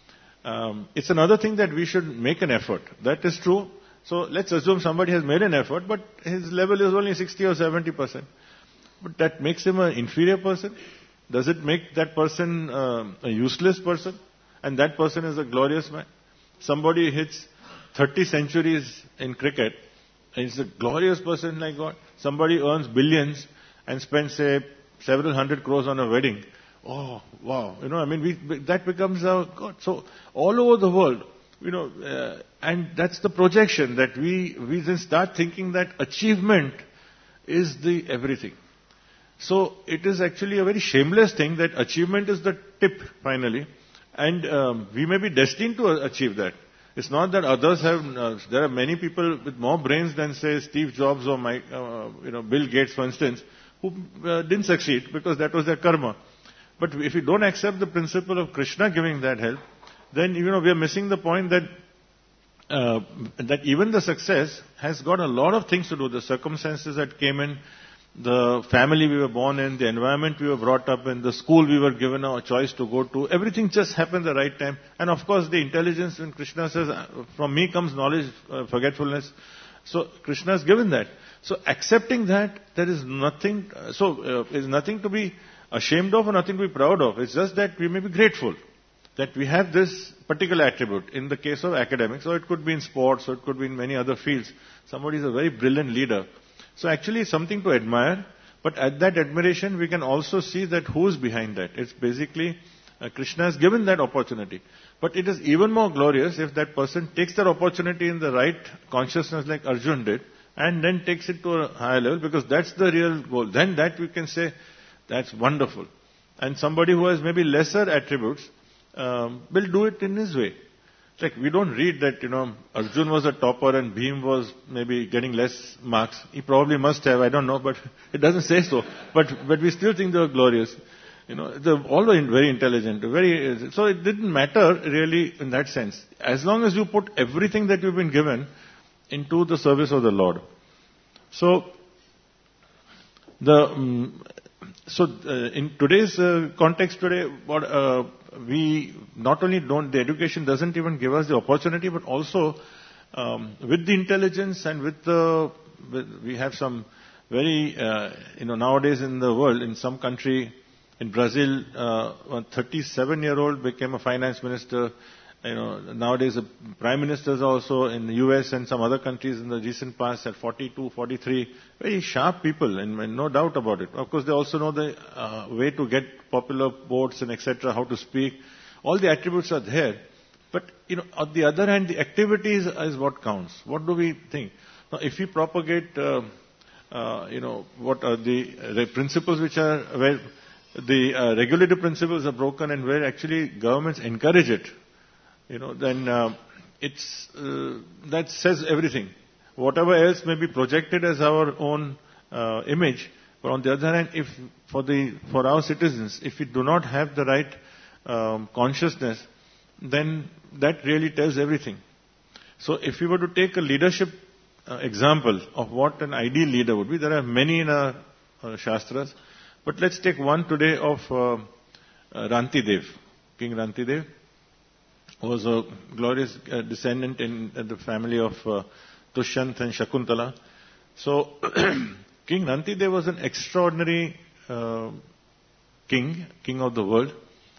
Um, it's another thing that we should make an effort. That is true. So let's assume somebody has made an effort, but his level is only sixty or seventy percent. But that makes him an inferior person? Does it make that person uh, a useless person? And that person is a glorious man? Somebody hits thirty centuries in cricket, and he's a glorious person like God. Somebody earns billions and spends, say, several hundred crores on a wedding. Oh, wow. You know, I mean, we, that becomes our God. So all over the world, you know, uh, and that's the projection that we, we then start thinking that achievement is the everything. So it is actually a very shameless thing that achievement is the tip finally, and um, we may be destined to achieve that. It's not that others have, uh, there are many people with more brains than say Steve Jobs or Mike, uh, you know, Bill Gates for instance, who uh, didn't succeed because that was their karma. But if we don't accept the principle of Krishna giving that help, then, you know, we are missing the point that uh, that even the success has got a lot of things to do. The circumstances that came in, the family we were born in, the environment we were brought up in, the school we were given a choice to go to, everything just happened at the right time. And of course the intelligence, when Krishna says, from me comes knowledge, uh, forgetfulness. So Krishna has given that. So accepting that, there is nothing, uh, so uh, is nothing to be ashamed of or nothing to be proud of. It's just that we may be grateful that we have this particular attribute in the case of academics, or it could be in sports, or it could be in many other fields. Somebody is a very brilliant leader. So actually it's something to admire, but at that admiration we can also see that who is behind that. It's basically, uh, Krishna has given that opportunity. But it is even more glorious if that person takes that opportunity in the right consciousness like Arjun did, and then takes it to a higher level, because that's the real goal. Then that we can say, that's wonderful. And somebody who has maybe lesser attributes, Um, will do it in his way. Like, we don't read that, you know, Arjun was a topper and Bhim was maybe getting less marks. He probably must have, I don't know, but it doesn't say so. But, but we still think they were glorious. You know, they're all very intelligent, very, so it didn't matter really in that sense. As long as you put everything that you've been given into the service of the Lord. So, the, um, so uh, in today's uh, context today, what, uh, we not only don't, the education doesn't even give us the opportunity, but also um, with the intelligence and with the, with, we have some very, uh, you know, nowadays in the world, in some country, in Brazil, uh, a thirty-seven-year-old became a finance minister. You know, nowadays the prime ministers also in the U S and some other countries in the recent past at forty-two, forty-three, very sharp people, and, and no doubt about it. Of course, they also know the uh, way to get popular votes and et cetera, how to speak. All the attributes are there. But, you know, on the other hand, the activities is what counts. What do we think? Now, if we propagate, uh, uh, you know, what are the, the principles which are, where the uh, regulative principles are broken and where actually governments encourage it, you know, then uh, it's, uh, that says everything. Whatever else may be projected as our own uh, image, but on the other hand, if for the for our citizens, if we do not have the right um, consciousness, then that really tells everything. So if we were to take a leadership uh, example of what an ideal leader would be, there are many in our uh, Shastras, but let's take one today of uh, uh, Rantidev. King Rantidev was a glorious uh, descendant in uh, the family of uh, Dushyant and Shakuntala. So, King Rantidev was an extraordinary uh, king, king of the world,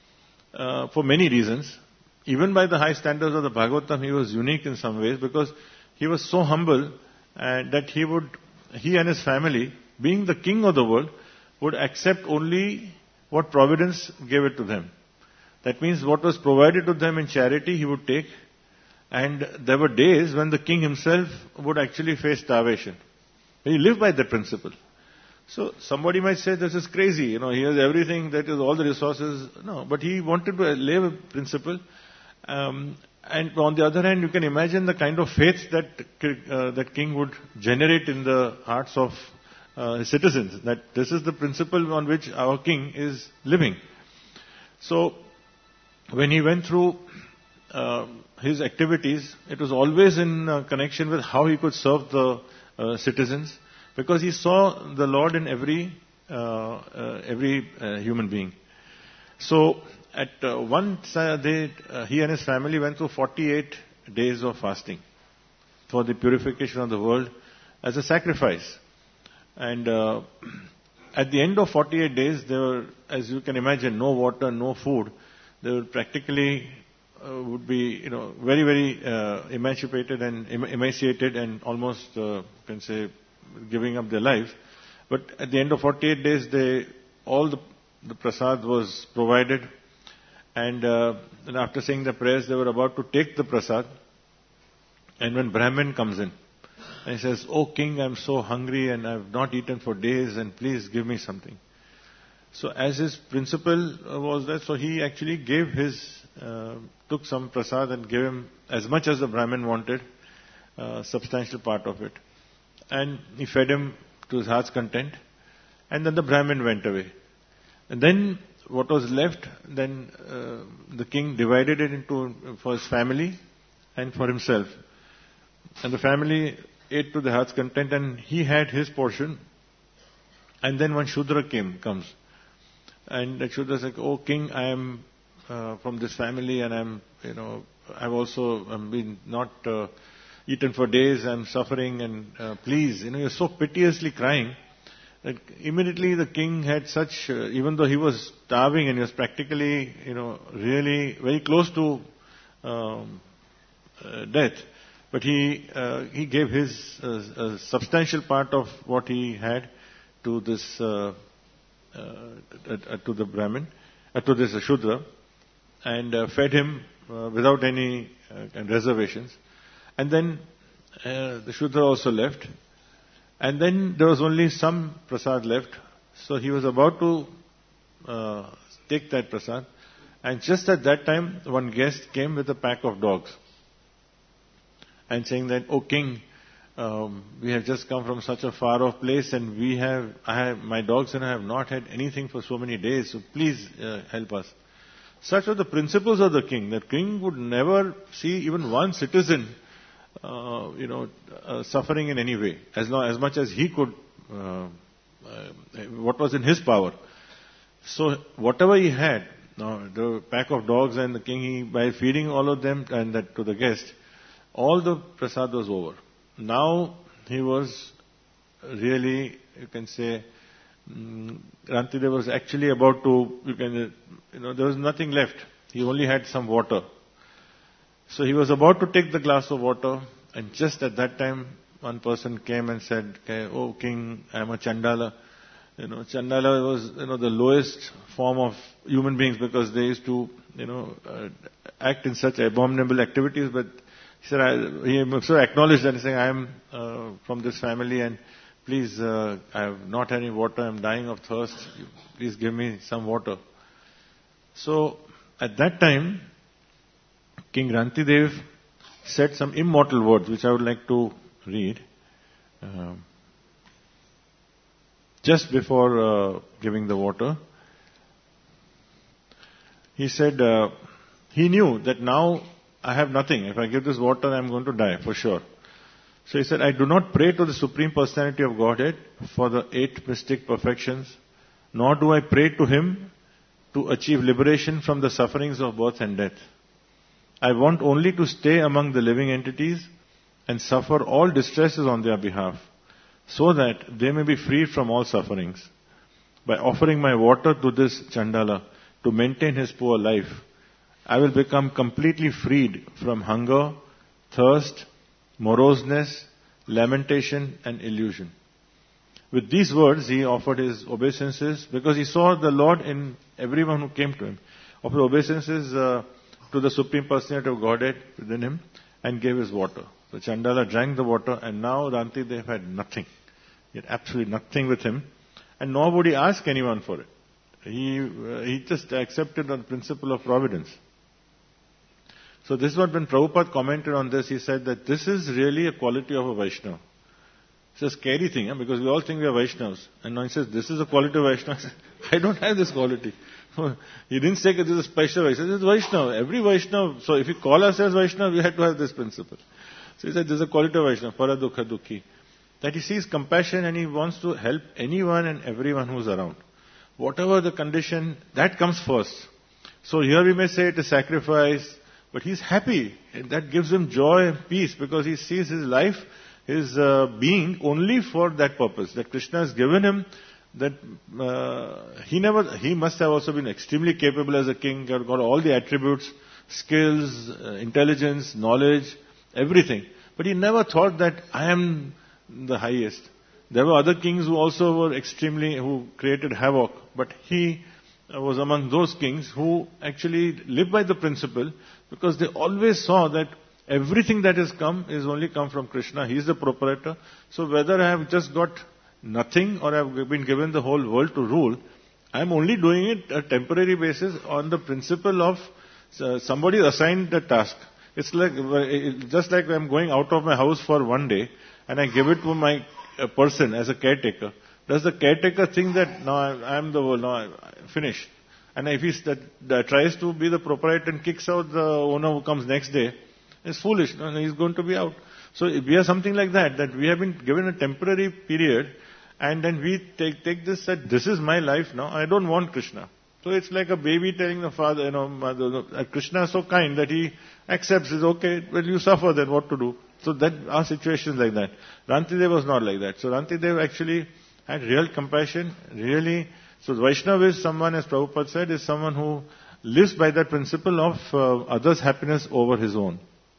uh, for many reasons. Even by the high standards of the Bhagavatam, he was unique in some ways because he was so humble uh, that he would, he and his family, being the king of the world, would accept only what providence gave it to them. That means what was provided to them in charity, he would take. And there were days when the king himself would actually face starvation. He lived by that principle. So somebody might say, this is crazy, you know, he has everything, that is all the resources. No, but he wanted to live a principle. Um, and on the other hand, you can imagine the kind of faith that uh, that king would generate in the hearts of uh, his citizens, that this is the principle on which our king is living. So when he went through uh, his activities, it was always in uh, connection with how he could serve the uh, citizens, because he saw the Lord in every uh, uh, every uh, human being. So at uh, one day, uh, he and his family went through forty-eight days of fasting for the purification of the world as a sacrifice. And uh, at the end of forty-eight days, there were, as you can imagine, no water, no food. They were practically uh, would be, you know, very, very uh, emancipated and em- emaciated and almost, uh, can say, giving up their lives. But at the end of forty-eight days, they all the, the prasad was provided. And uh, then after saying the prayers, they were about to take the prasad. And when Brahmin comes in, and he says, "Oh king, I'm so hungry and I've not eaten for days, and please give me something." So as his principle was that, so he actually gave his, uh, took some prasad and gave him as much as the Brahmin wanted, a substantial part of it. And he fed him to his heart's content. And then the Brahmin went away. And then what was left, then uh, the king divided it into, for his family and for himself. And the family ate to the heart's content, and he had his portion. And then one Shudra came, comes. And the Shudra said, "Oh king, I am uh, from this family, and I'm, you know, I've also um, been not uh, eaten for days. I'm suffering, and uh, please, you know, you're so piteously crying." That immediately the king had such, uh, even though he was starving and he was practically, you know, really very close to um, uh, death, but he uh, he gave his uh, a substantial part of what he had to this uh, uh, uh, to the Brahmin, uh, to this uh, Shudra, and uh, fed him uh, without any uh, reservations. And then uh, the Shudra also left. And then there was only some prasad left. So he was about to uh, take that prasad. And just at that time, one guest came with a pack of dogs. And saying that, "Oh king, um, we have just come from such a far off place, and we have, I have, my dogs and I have not had anything for so many days. So please uh, help us." Such were the principles of the king. The king would never see even one citizen Uh, you know, uh, suffering in any way, as long, as much as he could, uh, uh, what was in his power. So whatever he had, uh, the pack of dogs and the king, he, by feeding all of them and that to the guest, all the prasad was over. Now he was really, you can say, um, Rantidev was actually about to, you can, you know, there was nothing left. He only had some water. So he was about to take the glass of water, and just at that time, one person came and said, "Oh king, I am a Chandala." You know, Chandala was, you know, the lowest form of human beings, because they used to, you know, uh, act in such abominable activities, but He said, I, he so acknowledged that, saying, I am uh, from this family and please, uh, I have not any water, I am dying of thirst, please give me some water. So, at that time, King Rantidev said some immortal words, which I would like to read, uh, just before uh, giving the water. He said, uh, he knew that now I have nothing. If I give this water, I am going to die, for sure. So he said, I do not pray to the Supreme Personality of Godhead for the eight mystic perfections, nor do I pray to Him to achieve liberation from the sufferings of birth and death. I want only to stay among the living entities and suffer all distresses on their behalf, so that they may be freed from all sufferings. By offering my water to this Chandala to maintain his poor life, I will become completely freed from hunger, thirst, moroseness, lamentation and illusion. With these words, he offered his obeisances because he saw the Lord in everyone who came to him. Offered obeisances uh, to the Supreme Personality of Godhead within him and gave his water. So Chandala drank the water and now Rantidev had nothing. He had absolutely nothing with him and nor would he ask anyone for it. He, uh, he just accepted the principle of providence. So this is what when Prabhupada commented on this, he said that this is really a quality of a Vaishnava. It's a scary thing, huh? Because we all think we are Vaishnavas. And now he says, this is a quality of Vaishnava. I don't have this quality. He didn't say that this is a special Vaishnava. This is Vaishnava. Every Vaishnava, so if you call ourselves Vaishnava, we have to have this principle. So he said, this is a quality of Vaishnava, para dukha dukhi. That he sees compassion and he wants to help anyone and everyone who's around. Whatever the condition, that comes first. So here we may say it is sacrifice, but he's happy. And that gives him joy and peace because he sees his life, his uh, being only for that purpose. That Krishna has given him that uh, he never, he must have also been extremely capable as a king, got, got all the attributes, skills, uh, intelligence, knowledge, everything. But he never thought that I am the highest. There were other kings who also were extremely, who created havoc, but he was among those kings who actually lived by the principle because they always saw that everything that has come is only come from Krishna. He is the proprietor. So whether I have just got nothing or I have been given the whole world to rule, I am only doing it a temporary basis on the principle of uh, somebody assigned the task. It's like, just like I am going out of my house for one day and I give it to my uh, person as a caretaker. Does the caretaker think that, no, I am the world, no, I finished. And if he that, that tries to be the proprietor and kicks out the owner who comes next day, it's foolish, no, he's going to be out. So we are something like that, that we have been given a temporary period and then we take, take this, that this is my life now, I don't want Krishna. So it's like a baby telling the father, you know, mother, that Krishna is so kind that he accepts, it's okay, well you suffer, then what to do? So that our situation is like that. Rantidev was not like that. So Rantidev actually had real compassion, really. So Vaishnava is someone, as Prabhupada said, is someone who lives by that principle of uh, others' happiness over his own.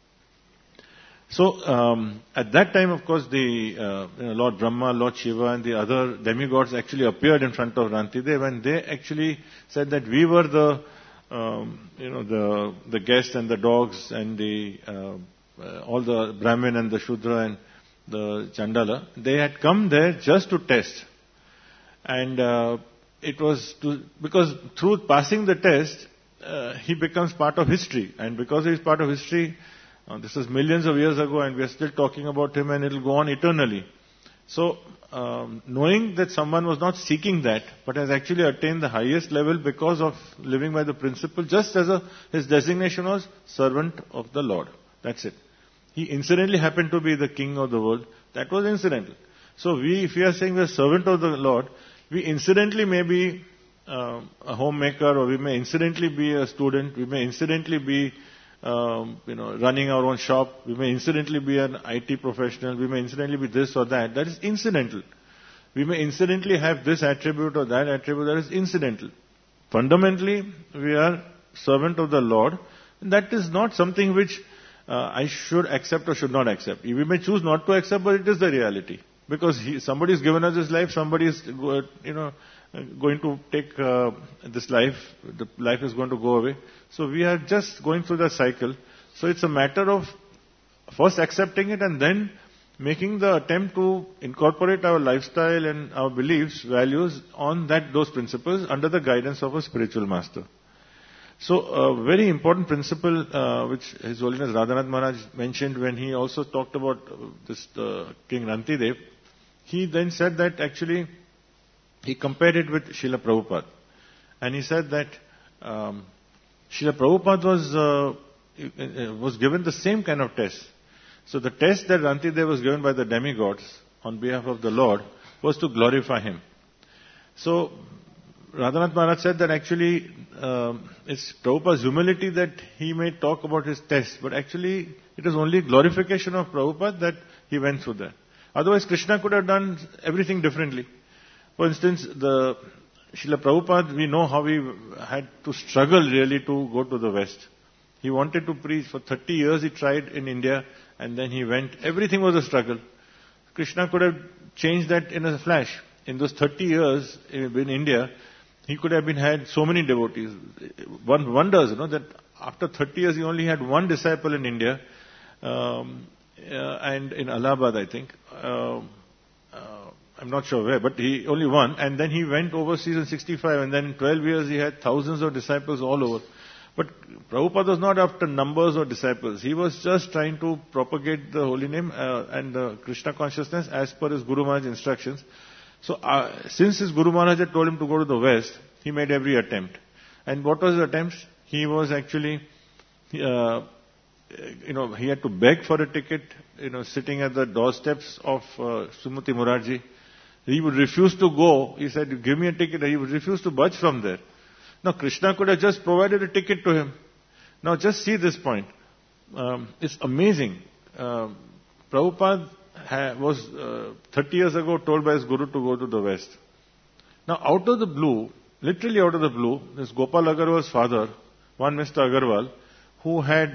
So um, at that time, of course, the uh, you know, Lord Brahma, Lord Shiva, and the other demigods actually appeared in front of Rantidev, and they actually said that we were the um, you know the the guests and the dogs and the uh, uh, all the Brahmin and the Shudra and the Chandala. They had come there just to test, and uh, it was to because through passing the test, uh, he becomes part of history, and because he is part of history. Uh, this is millions of years ago and we are still talking about him and it will go on eternally. So, um, knowing that someone was not seeking that, but has actually attained the highest level because of living by the principle, just as a, his designation was servant of the Lord. That's it. He incidentally happened to be the king of the world. That was incidental. So we, if we are saying we are servant of the Lord, we incidentally may be uh, a homemaker, or we may incidentally be a student, we may incidentally be Um, you know, running our own shop. We may incidentally be an I T professional. We may incidentally be this or that. That is incidental. We may incidentally have this attribute or that attribute. That is incidental. Fundamentally, we are servant of the Lord. And that is not something which uh, I should accept or should not accept. We may choose not to accept, but it is the reality. Because he, somebody has given us this life, somebody is, you know, going to take uh, this life, the life is going to go away. So we are just going through the cycle. So it's a matter of first accepting it and then making the attempt to incorporate our lifestyle and our beliefs, values on that, those principles under the guidance of a spiritual master. So a very important principle uh, which His Holiness Radhanath Maharaj mentioned when he also talked about this uh, King Rantidev, he then said that actually he compared it with Srila Prabhupada. And he said that um, Srila Prabhupada was, uh, was given the same kind of test. So the test that Rantidev was given by the demigods on behalf of the Lord was to glorify Him. So Radhanath Maharaj said that actually um, it's Prabhupada's humility that he may talk about his test, but actually it is only glorification of Prabhupada that he went through that. Otherwise Krishna could have done everything differently. For instance, the Srila Prabhupada, we know how he had to struggle really to go to the West. He wanted to preach. For thirty years he tried in India and then he went. Everything was a struggle. Krishna could have changed that in a flash. In those thirty years in India, he could have been had so many devotees. One wonders, you know, that after thirty years he only had one disciple in India, um, uh, and in Allahabad, I think. Uh, uh, I'm not sure where, but he only one. And then he went overseas in sixty-five, and then in twelve years he had thousands of disciples all over. But Prabhupada was not after numbers or disciples. He was just trying to propagate the holy name uh, and the Krishna consciousness as per his Guru Maharaj's instructions. So uh, since his Guru Maharaj had told him to go to the West, he made every attempt. And what was his attempt? He was actually, uh, you know, he had to beg for a ticket, you know, sitting at the doorsteps of uh, Srimati Murarji. He would refuse to go. He said, give me a ticket. He would refuse to budge from there. Now, Krishna could have just provided a ticket to him. Now, just see this point. Um, it's amazing. Um, Prabhupada ha- was uh, thirty years ago told by his Guru to go to the West. Now, out of the blue, literally out of the blue, this Gopal Agarwal's father, one Mister Agarwal, who had,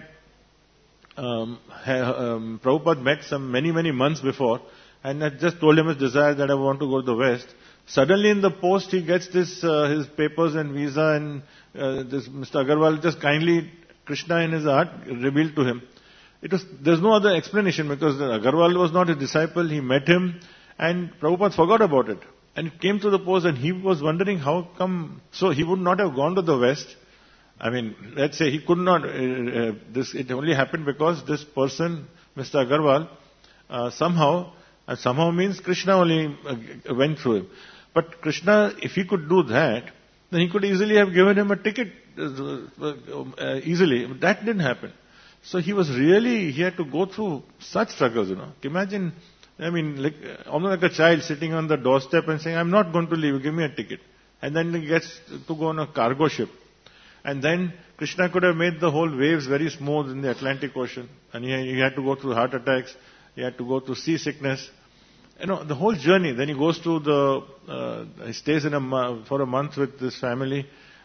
um, ha- um, Prabhupada met some many, many months before, and had just told him his desire that I want to go to the West. Suddenly in the post he gets this, uh, his papers and visa, and uh, this Mister Agarwal just kindly, Krishna in his heart, revealed to him. It was, there's no other explanation because Agarwal was not a disciple, he met him and Prabhupada forgot about it. And it came to the post and he was wondering how come, so he would not have gone to the West. I mean, let's say he could not, uh, uh, this, it only happened because this person, Mister Agarwal, uh, somehow, uh, somehow means Krishna only uh, went through him. But Krishna, if he could do that, then he could easily have given him a ticket uh, uh, easily. But that didn't happen. So he was really, he had to go through such struggles, you know. Imagine, I mean, like, almost like a child sitting on the doorstep and saying, I'm not going to leave, give me a ticket. And then he gets to go on a cargo ship. And then Krishna could have made the whole waves very smooth in the Atlantic Ocean. And he, he had to go through heart attacks, he had to go through seasickness. You know, the whole journey. Then he goes to the, uh, he stays in a, for a month with this family,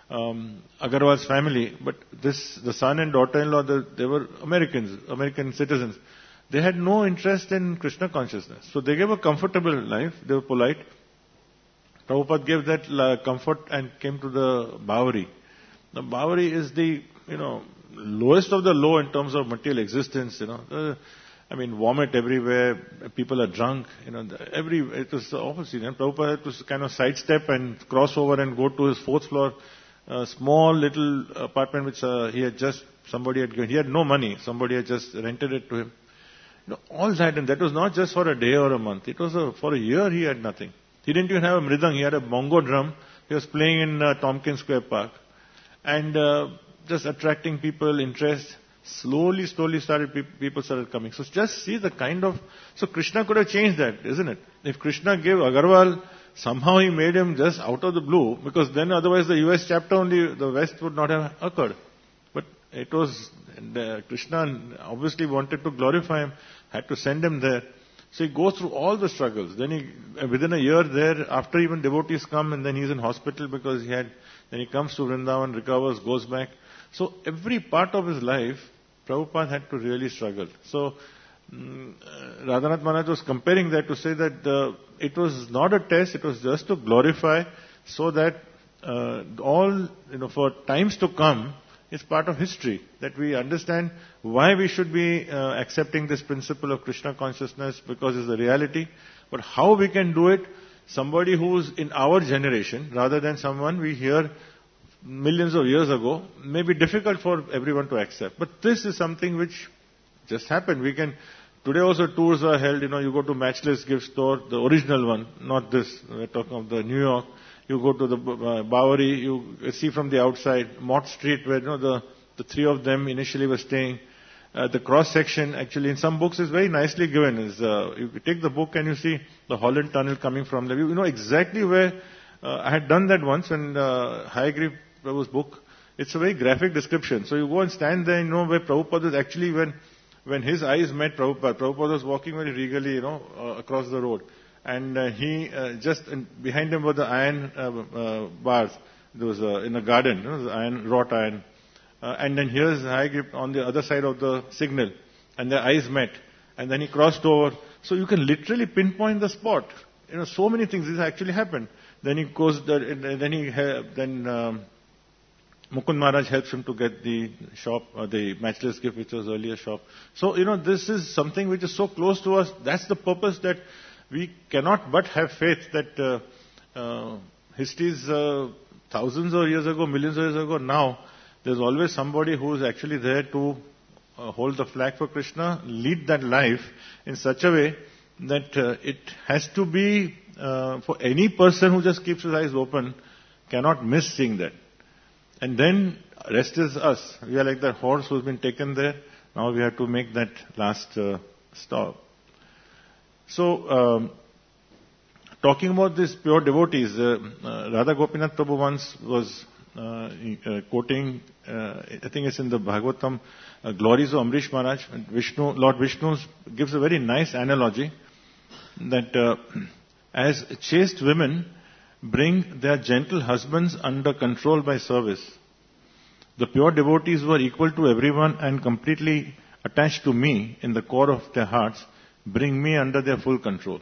um, Agarwal's family. But this, the son and daughter-in-law, they, they were Americans, American citizens. They had no interest in Krishna consciousness. So they gave a comfortable life. They were polite. Prabhupada gave that uh, comfort and came to the Bawari. The Bawari is the, you know, lowest of the low in terms of material existence, you know. Uh, I mean, vomit everywhere, people are drunk, you know, every, it was the opposite. And Prabhupada had to kind of sidestep and cross over and go to his fourth floor, uh, small little apartment which uh, he had just, somebody had given. He had no money, somebody had just rented it to him. You know, all that, and that was not just for a day or a month. It was a, for a year he had nothing. He didn't even have a mridang, he had a bongo drum. He was playing in uh, Tompkins Square Park. And uh, just attracting people, interest. Slowly, slowly started, people started coming. So just see the kind of, so Krishna could have changed that, isn't it? If Krishna gave Agarwal, somehow he made him just out of the blue, because then otherwise the U S chapter only, the West would not have occurred. But it was, uh, Krishna obviously wanted to glorify him, had to send him there. So he goes through all the struggles. Then he, within a year there, after even devotees come, and then he's in hospital because he had, then he comes to Vrindavan, recovers, goes back. So every part of his life, Prabhupada had to really struggle. So um, uh, Radhanath Maharaj was comparing that to say that uh, it was not a test, it was just to glorify, so that uh, all, you know, for times to come, It's part of history, that we understand why we should be uh, accepting this principle of Krishna consciousness, because it's a reality. But how we can do it, somebody who's in our generation, rather than someone we hear millions of years ago, may be difficult for everyone to accept. But this is something which just happened. We can, today also tours are held, you know, you go to Matchless Gift Store, the original one, not this, we're talking of the New York. You go to the uh, Bowery, you see from the outside, Mott Street, where, you know, the, the three of them initially were staying. Uh, the cross section, actually, in some books is very nicely given. Is uh, you take the book and you see the Holland Tunnel coming from there. You know exactly where. Uh, I had done that once in uh, Hayagriv Prabhu's book. It's a very graphic description. So you go and stand there and you know where Prabhupada was actually, when when his eyes met Prabhupada, Prabhupada was walking very regally, you know, uh, across the road. And uh, he, uh, just in, behind him were the iron uh, uh, bars. There was uh, in a garden, you know, the iron, wrought iron. Uh, and then here's Hayagriv on the other side of the signal. And their eyes met. And then he crossed over. So you can literally pinpoint the spot. You know, so many things. This actually happened. Then he goes, the, then he, then um, Mukund Maharaj helps him to get the shop, uh, the Matchless Gift, which was earlier shop. So, you know, this is something which is so close to us. That's the purpose, that we cannot but have faith that uh, uh, history is uh, thousands of years ago, millions of years ago. Now, there's always somebody who is actually there to uh, hold the flag for Krishna, lead that life in such a way that uh, it has to be, uh, for any person who just keeps his eyes open, cannot miss seeing that. And then, rest is us. We are like that horse who's been taken there. Now we have to make that last uh, stop. So, um, talking about these pure devotees, uh, uh, Radha Gopinath Prabhu once was uh, uh, quoting, uh, I think it's in the Bhagavatam, uh, glories of Amrish Maharaj. Vishnu, Lord Vishnu gives a very nice analogy that uh, as chaste women bring their gentle husbands under control by service, the pure devotees who are equal to everyone and completely attached to me in the core of their hearts bring me under their full control.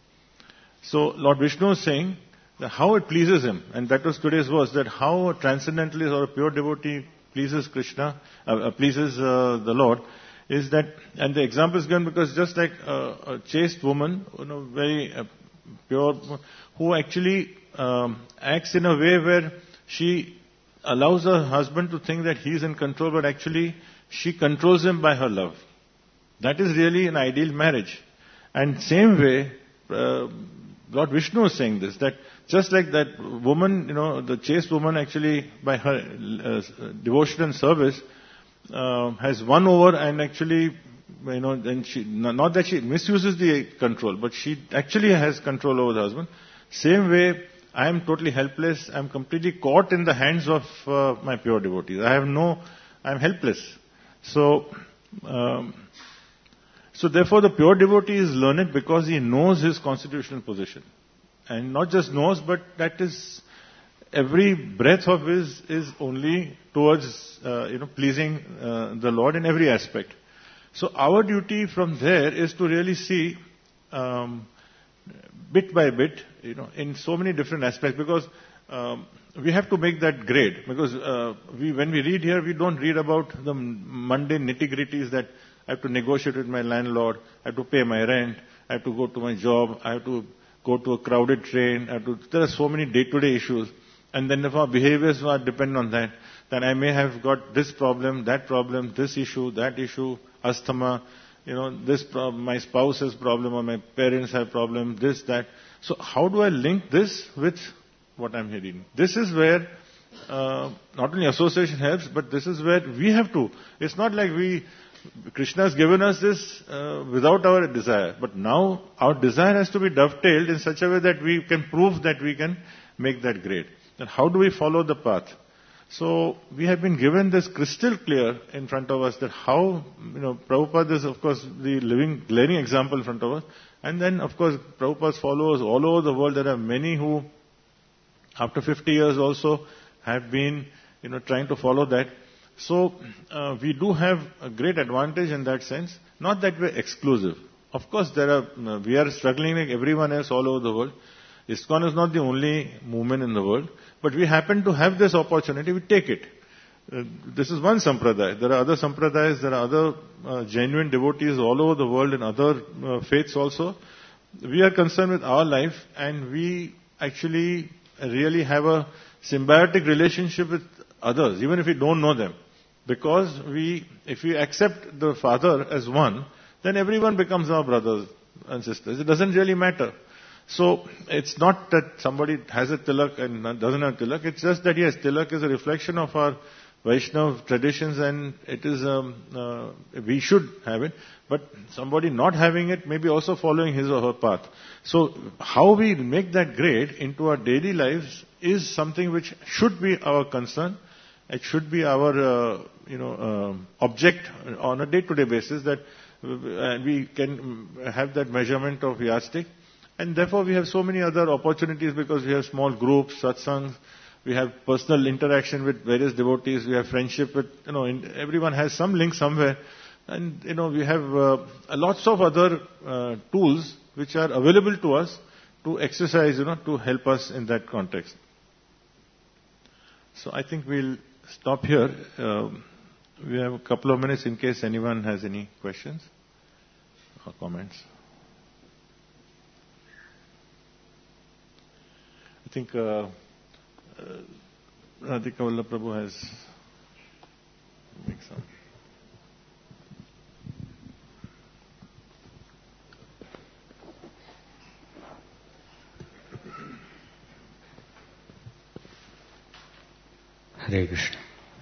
So Lord Vishnu is saying that how it pleases him, and that was today's verse, that how a transcendentalist or a pure devotee pleases Krishna, uh, pleases uh, the Lord, is that, and the example is given because just like uh, a chaste woman, you know, very uh, pure, who actually um, acts in a way where she allows her husband to think that he is in control, but actually she controls him by her love. That is really an ideal marriage. And same way, uh, Lord Vishnu is saying this, that just like that woman, you know, the chaste woman actually by her uh, devotion and service uh, has won over and actually, you know, then she, not that she misuses the control, but she actually has control over the husband. Same way, I am totally helpless. I am completely caught in the hands of uh, my pure devotees. I have no, I am helpless. So, um, so therefore the pure devotee is learned because he knows his constitutional position. And not just knows, but that is, every breath of his is only towards, uh, you know, pleasing uh, the Lord in every aspect. So our duty from there is to really see, um, bit by bit, you know, in so many different aspects, because um, we have to make that grade. Because uh, we, when we read here, we don't read about the mundane nitty-gritties that I have to negotiate with my landlord, I have to pay my rent, I have to go to my job, I have to go to a crowded train, I have to, there are so many day-to-day issues. And then if our behaviors are dependent on that, then I may have got this problem, that problem, this issue, that issue, asthma, you know, this problem, my spouse has problem, or my parents have problem, this, that. So how do I link this with what I'm hearing? This is where uh, not only association helps, but this is where we have to. It's not like we, Krishna has given us this uh, without our desire. But now our desire has to be dovetailed in such a way that we can prove that we can make that grade. And how do we follow the path? So we have been given this crystal clear in front of us that how, you know, Prabhupada is of course the living, glaring example in front of us. And then of course Prabhupada's followers all over the world, there are many who after fifty years also have been, you know, trying to follow that. So uh, we do have a great advantage in that sense. Not that we're exclusive. Of course there are, uh, we are struggling like everyone else all over the world. ISKCON is not the only movement in the world, but we happen to have this opportunity, we take it. Uh, this is one sampradaya. There are other sampradayas, there are other uh, genuine devotees all over the world in other uh, faiths also. We are concerned with our life, and we actually really have a symbiotic relationship with others, even if we don't know them. Because we, if we accept the Father as one, then everyone becomes our brothers and sisters. It doesn't really matter. So, it's not that somebody has a tilak and doesn't have tilak. It's just that, yes, tilak is a reflection of our Vaishnava traditions, and it is, um, uh, we should have it. But somebody not having it may be also following his or her path. So, how we make that grade into our daily lives is something which should be our concern. It should be our, uh, you know, uh, object on a day-to-day basis, that uh, we can have that measurement of yardstick. And therefore we have so many other opportunities, because we have small groups, satsangs, we have personal interaction with various devotees, we have friendship with, you know, in, everyone has some link somewhere. And, you know, we have uh, lots of other uh, tools which are available to us to exercise, you know, to help us in that context. So I think we'll stop here. Um, we have a couple of minutes in case anyone has any questions or comments. I think uh, uh, Radhika Vallabh Prabhu has make some. Hare Krishna.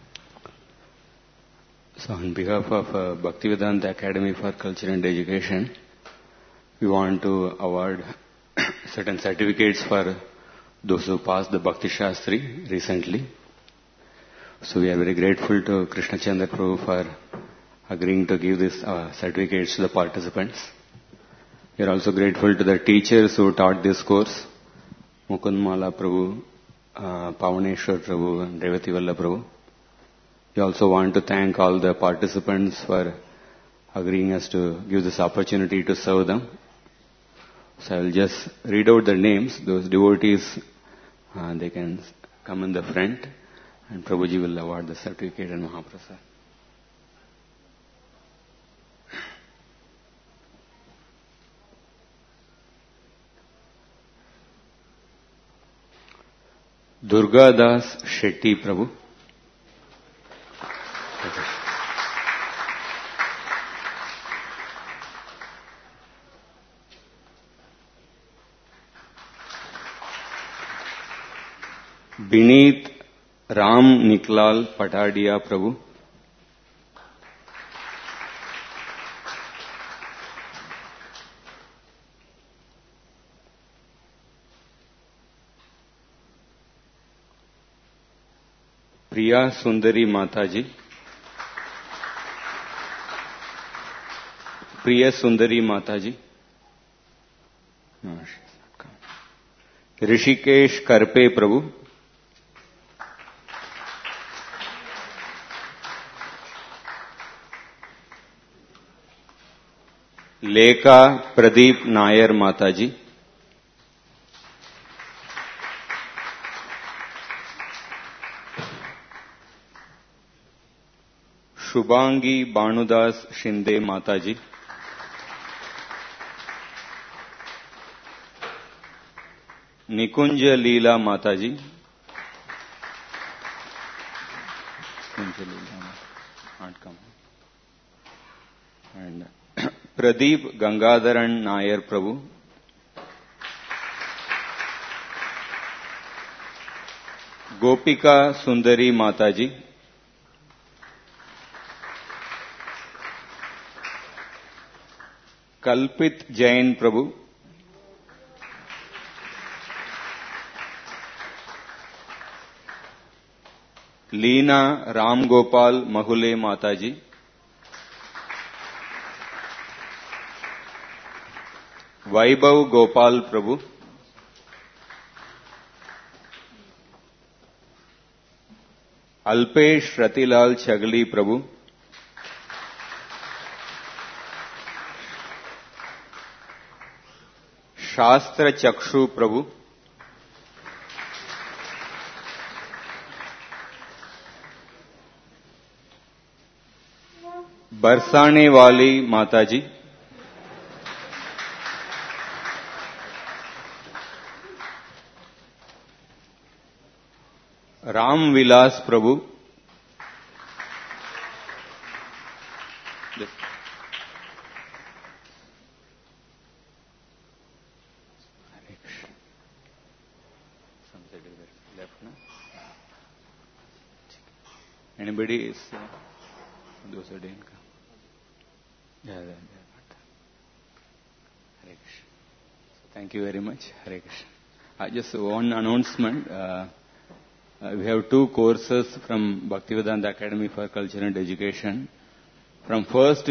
So on behalf of uh, Bhaktivedanta Academy for Culture and Education, we want to award certain certificates for those who passed the Bhakti Shastri recently. So we are very grateful to Krishna Chandra Prabhu for agreeing to give these uh, certificates to the participants. We are also grateful to the teachers who taught this course, Mukund Mala Prabhu, uh, Pavaneshwar Prabhu and Revati Valla Prabhu. We also want to thank all the participants for agreeing us to give this opportunity to serve them. So I will just read out the names. Those devotees, uh, they can come in the front, and Prabhuji will award the certificate and Mahaprasad. Durga Das Shetty Prabhu. Bineet Ram Niklal Patadia Prabhu. Priya Sundari Mataji. Priya Sundari Mataji. No, she's not coming. Rishikesh Karpe Prabhu. Lekha Pradeep Nair Mataji. Shubhangi Banudas Shinde Mataji. Nikunja Leela Mataji. Nikunja Leela can't come. And Pradeep Gangadharan Nair Prabhu. Gopika Sundari Mataji. Kalpit Jain Prabhu. Leena Ram Gopal Mahule Mataji. Vaibhav Gopal Prabhu. Alpesh Ratilal Chagli Prabhu. Shastra Chakshu Prabhu. बरसाने वाली माताजी, राम विलास प्रभु, anybody is uh, those are doing yeah, yeah, yeah. Hare Krishna. Thank you very much. Hare Krishna. Uh, just one announcement. Uh, uh, we have two courses from Bhaktivedanta Academy for Culture and Education. From first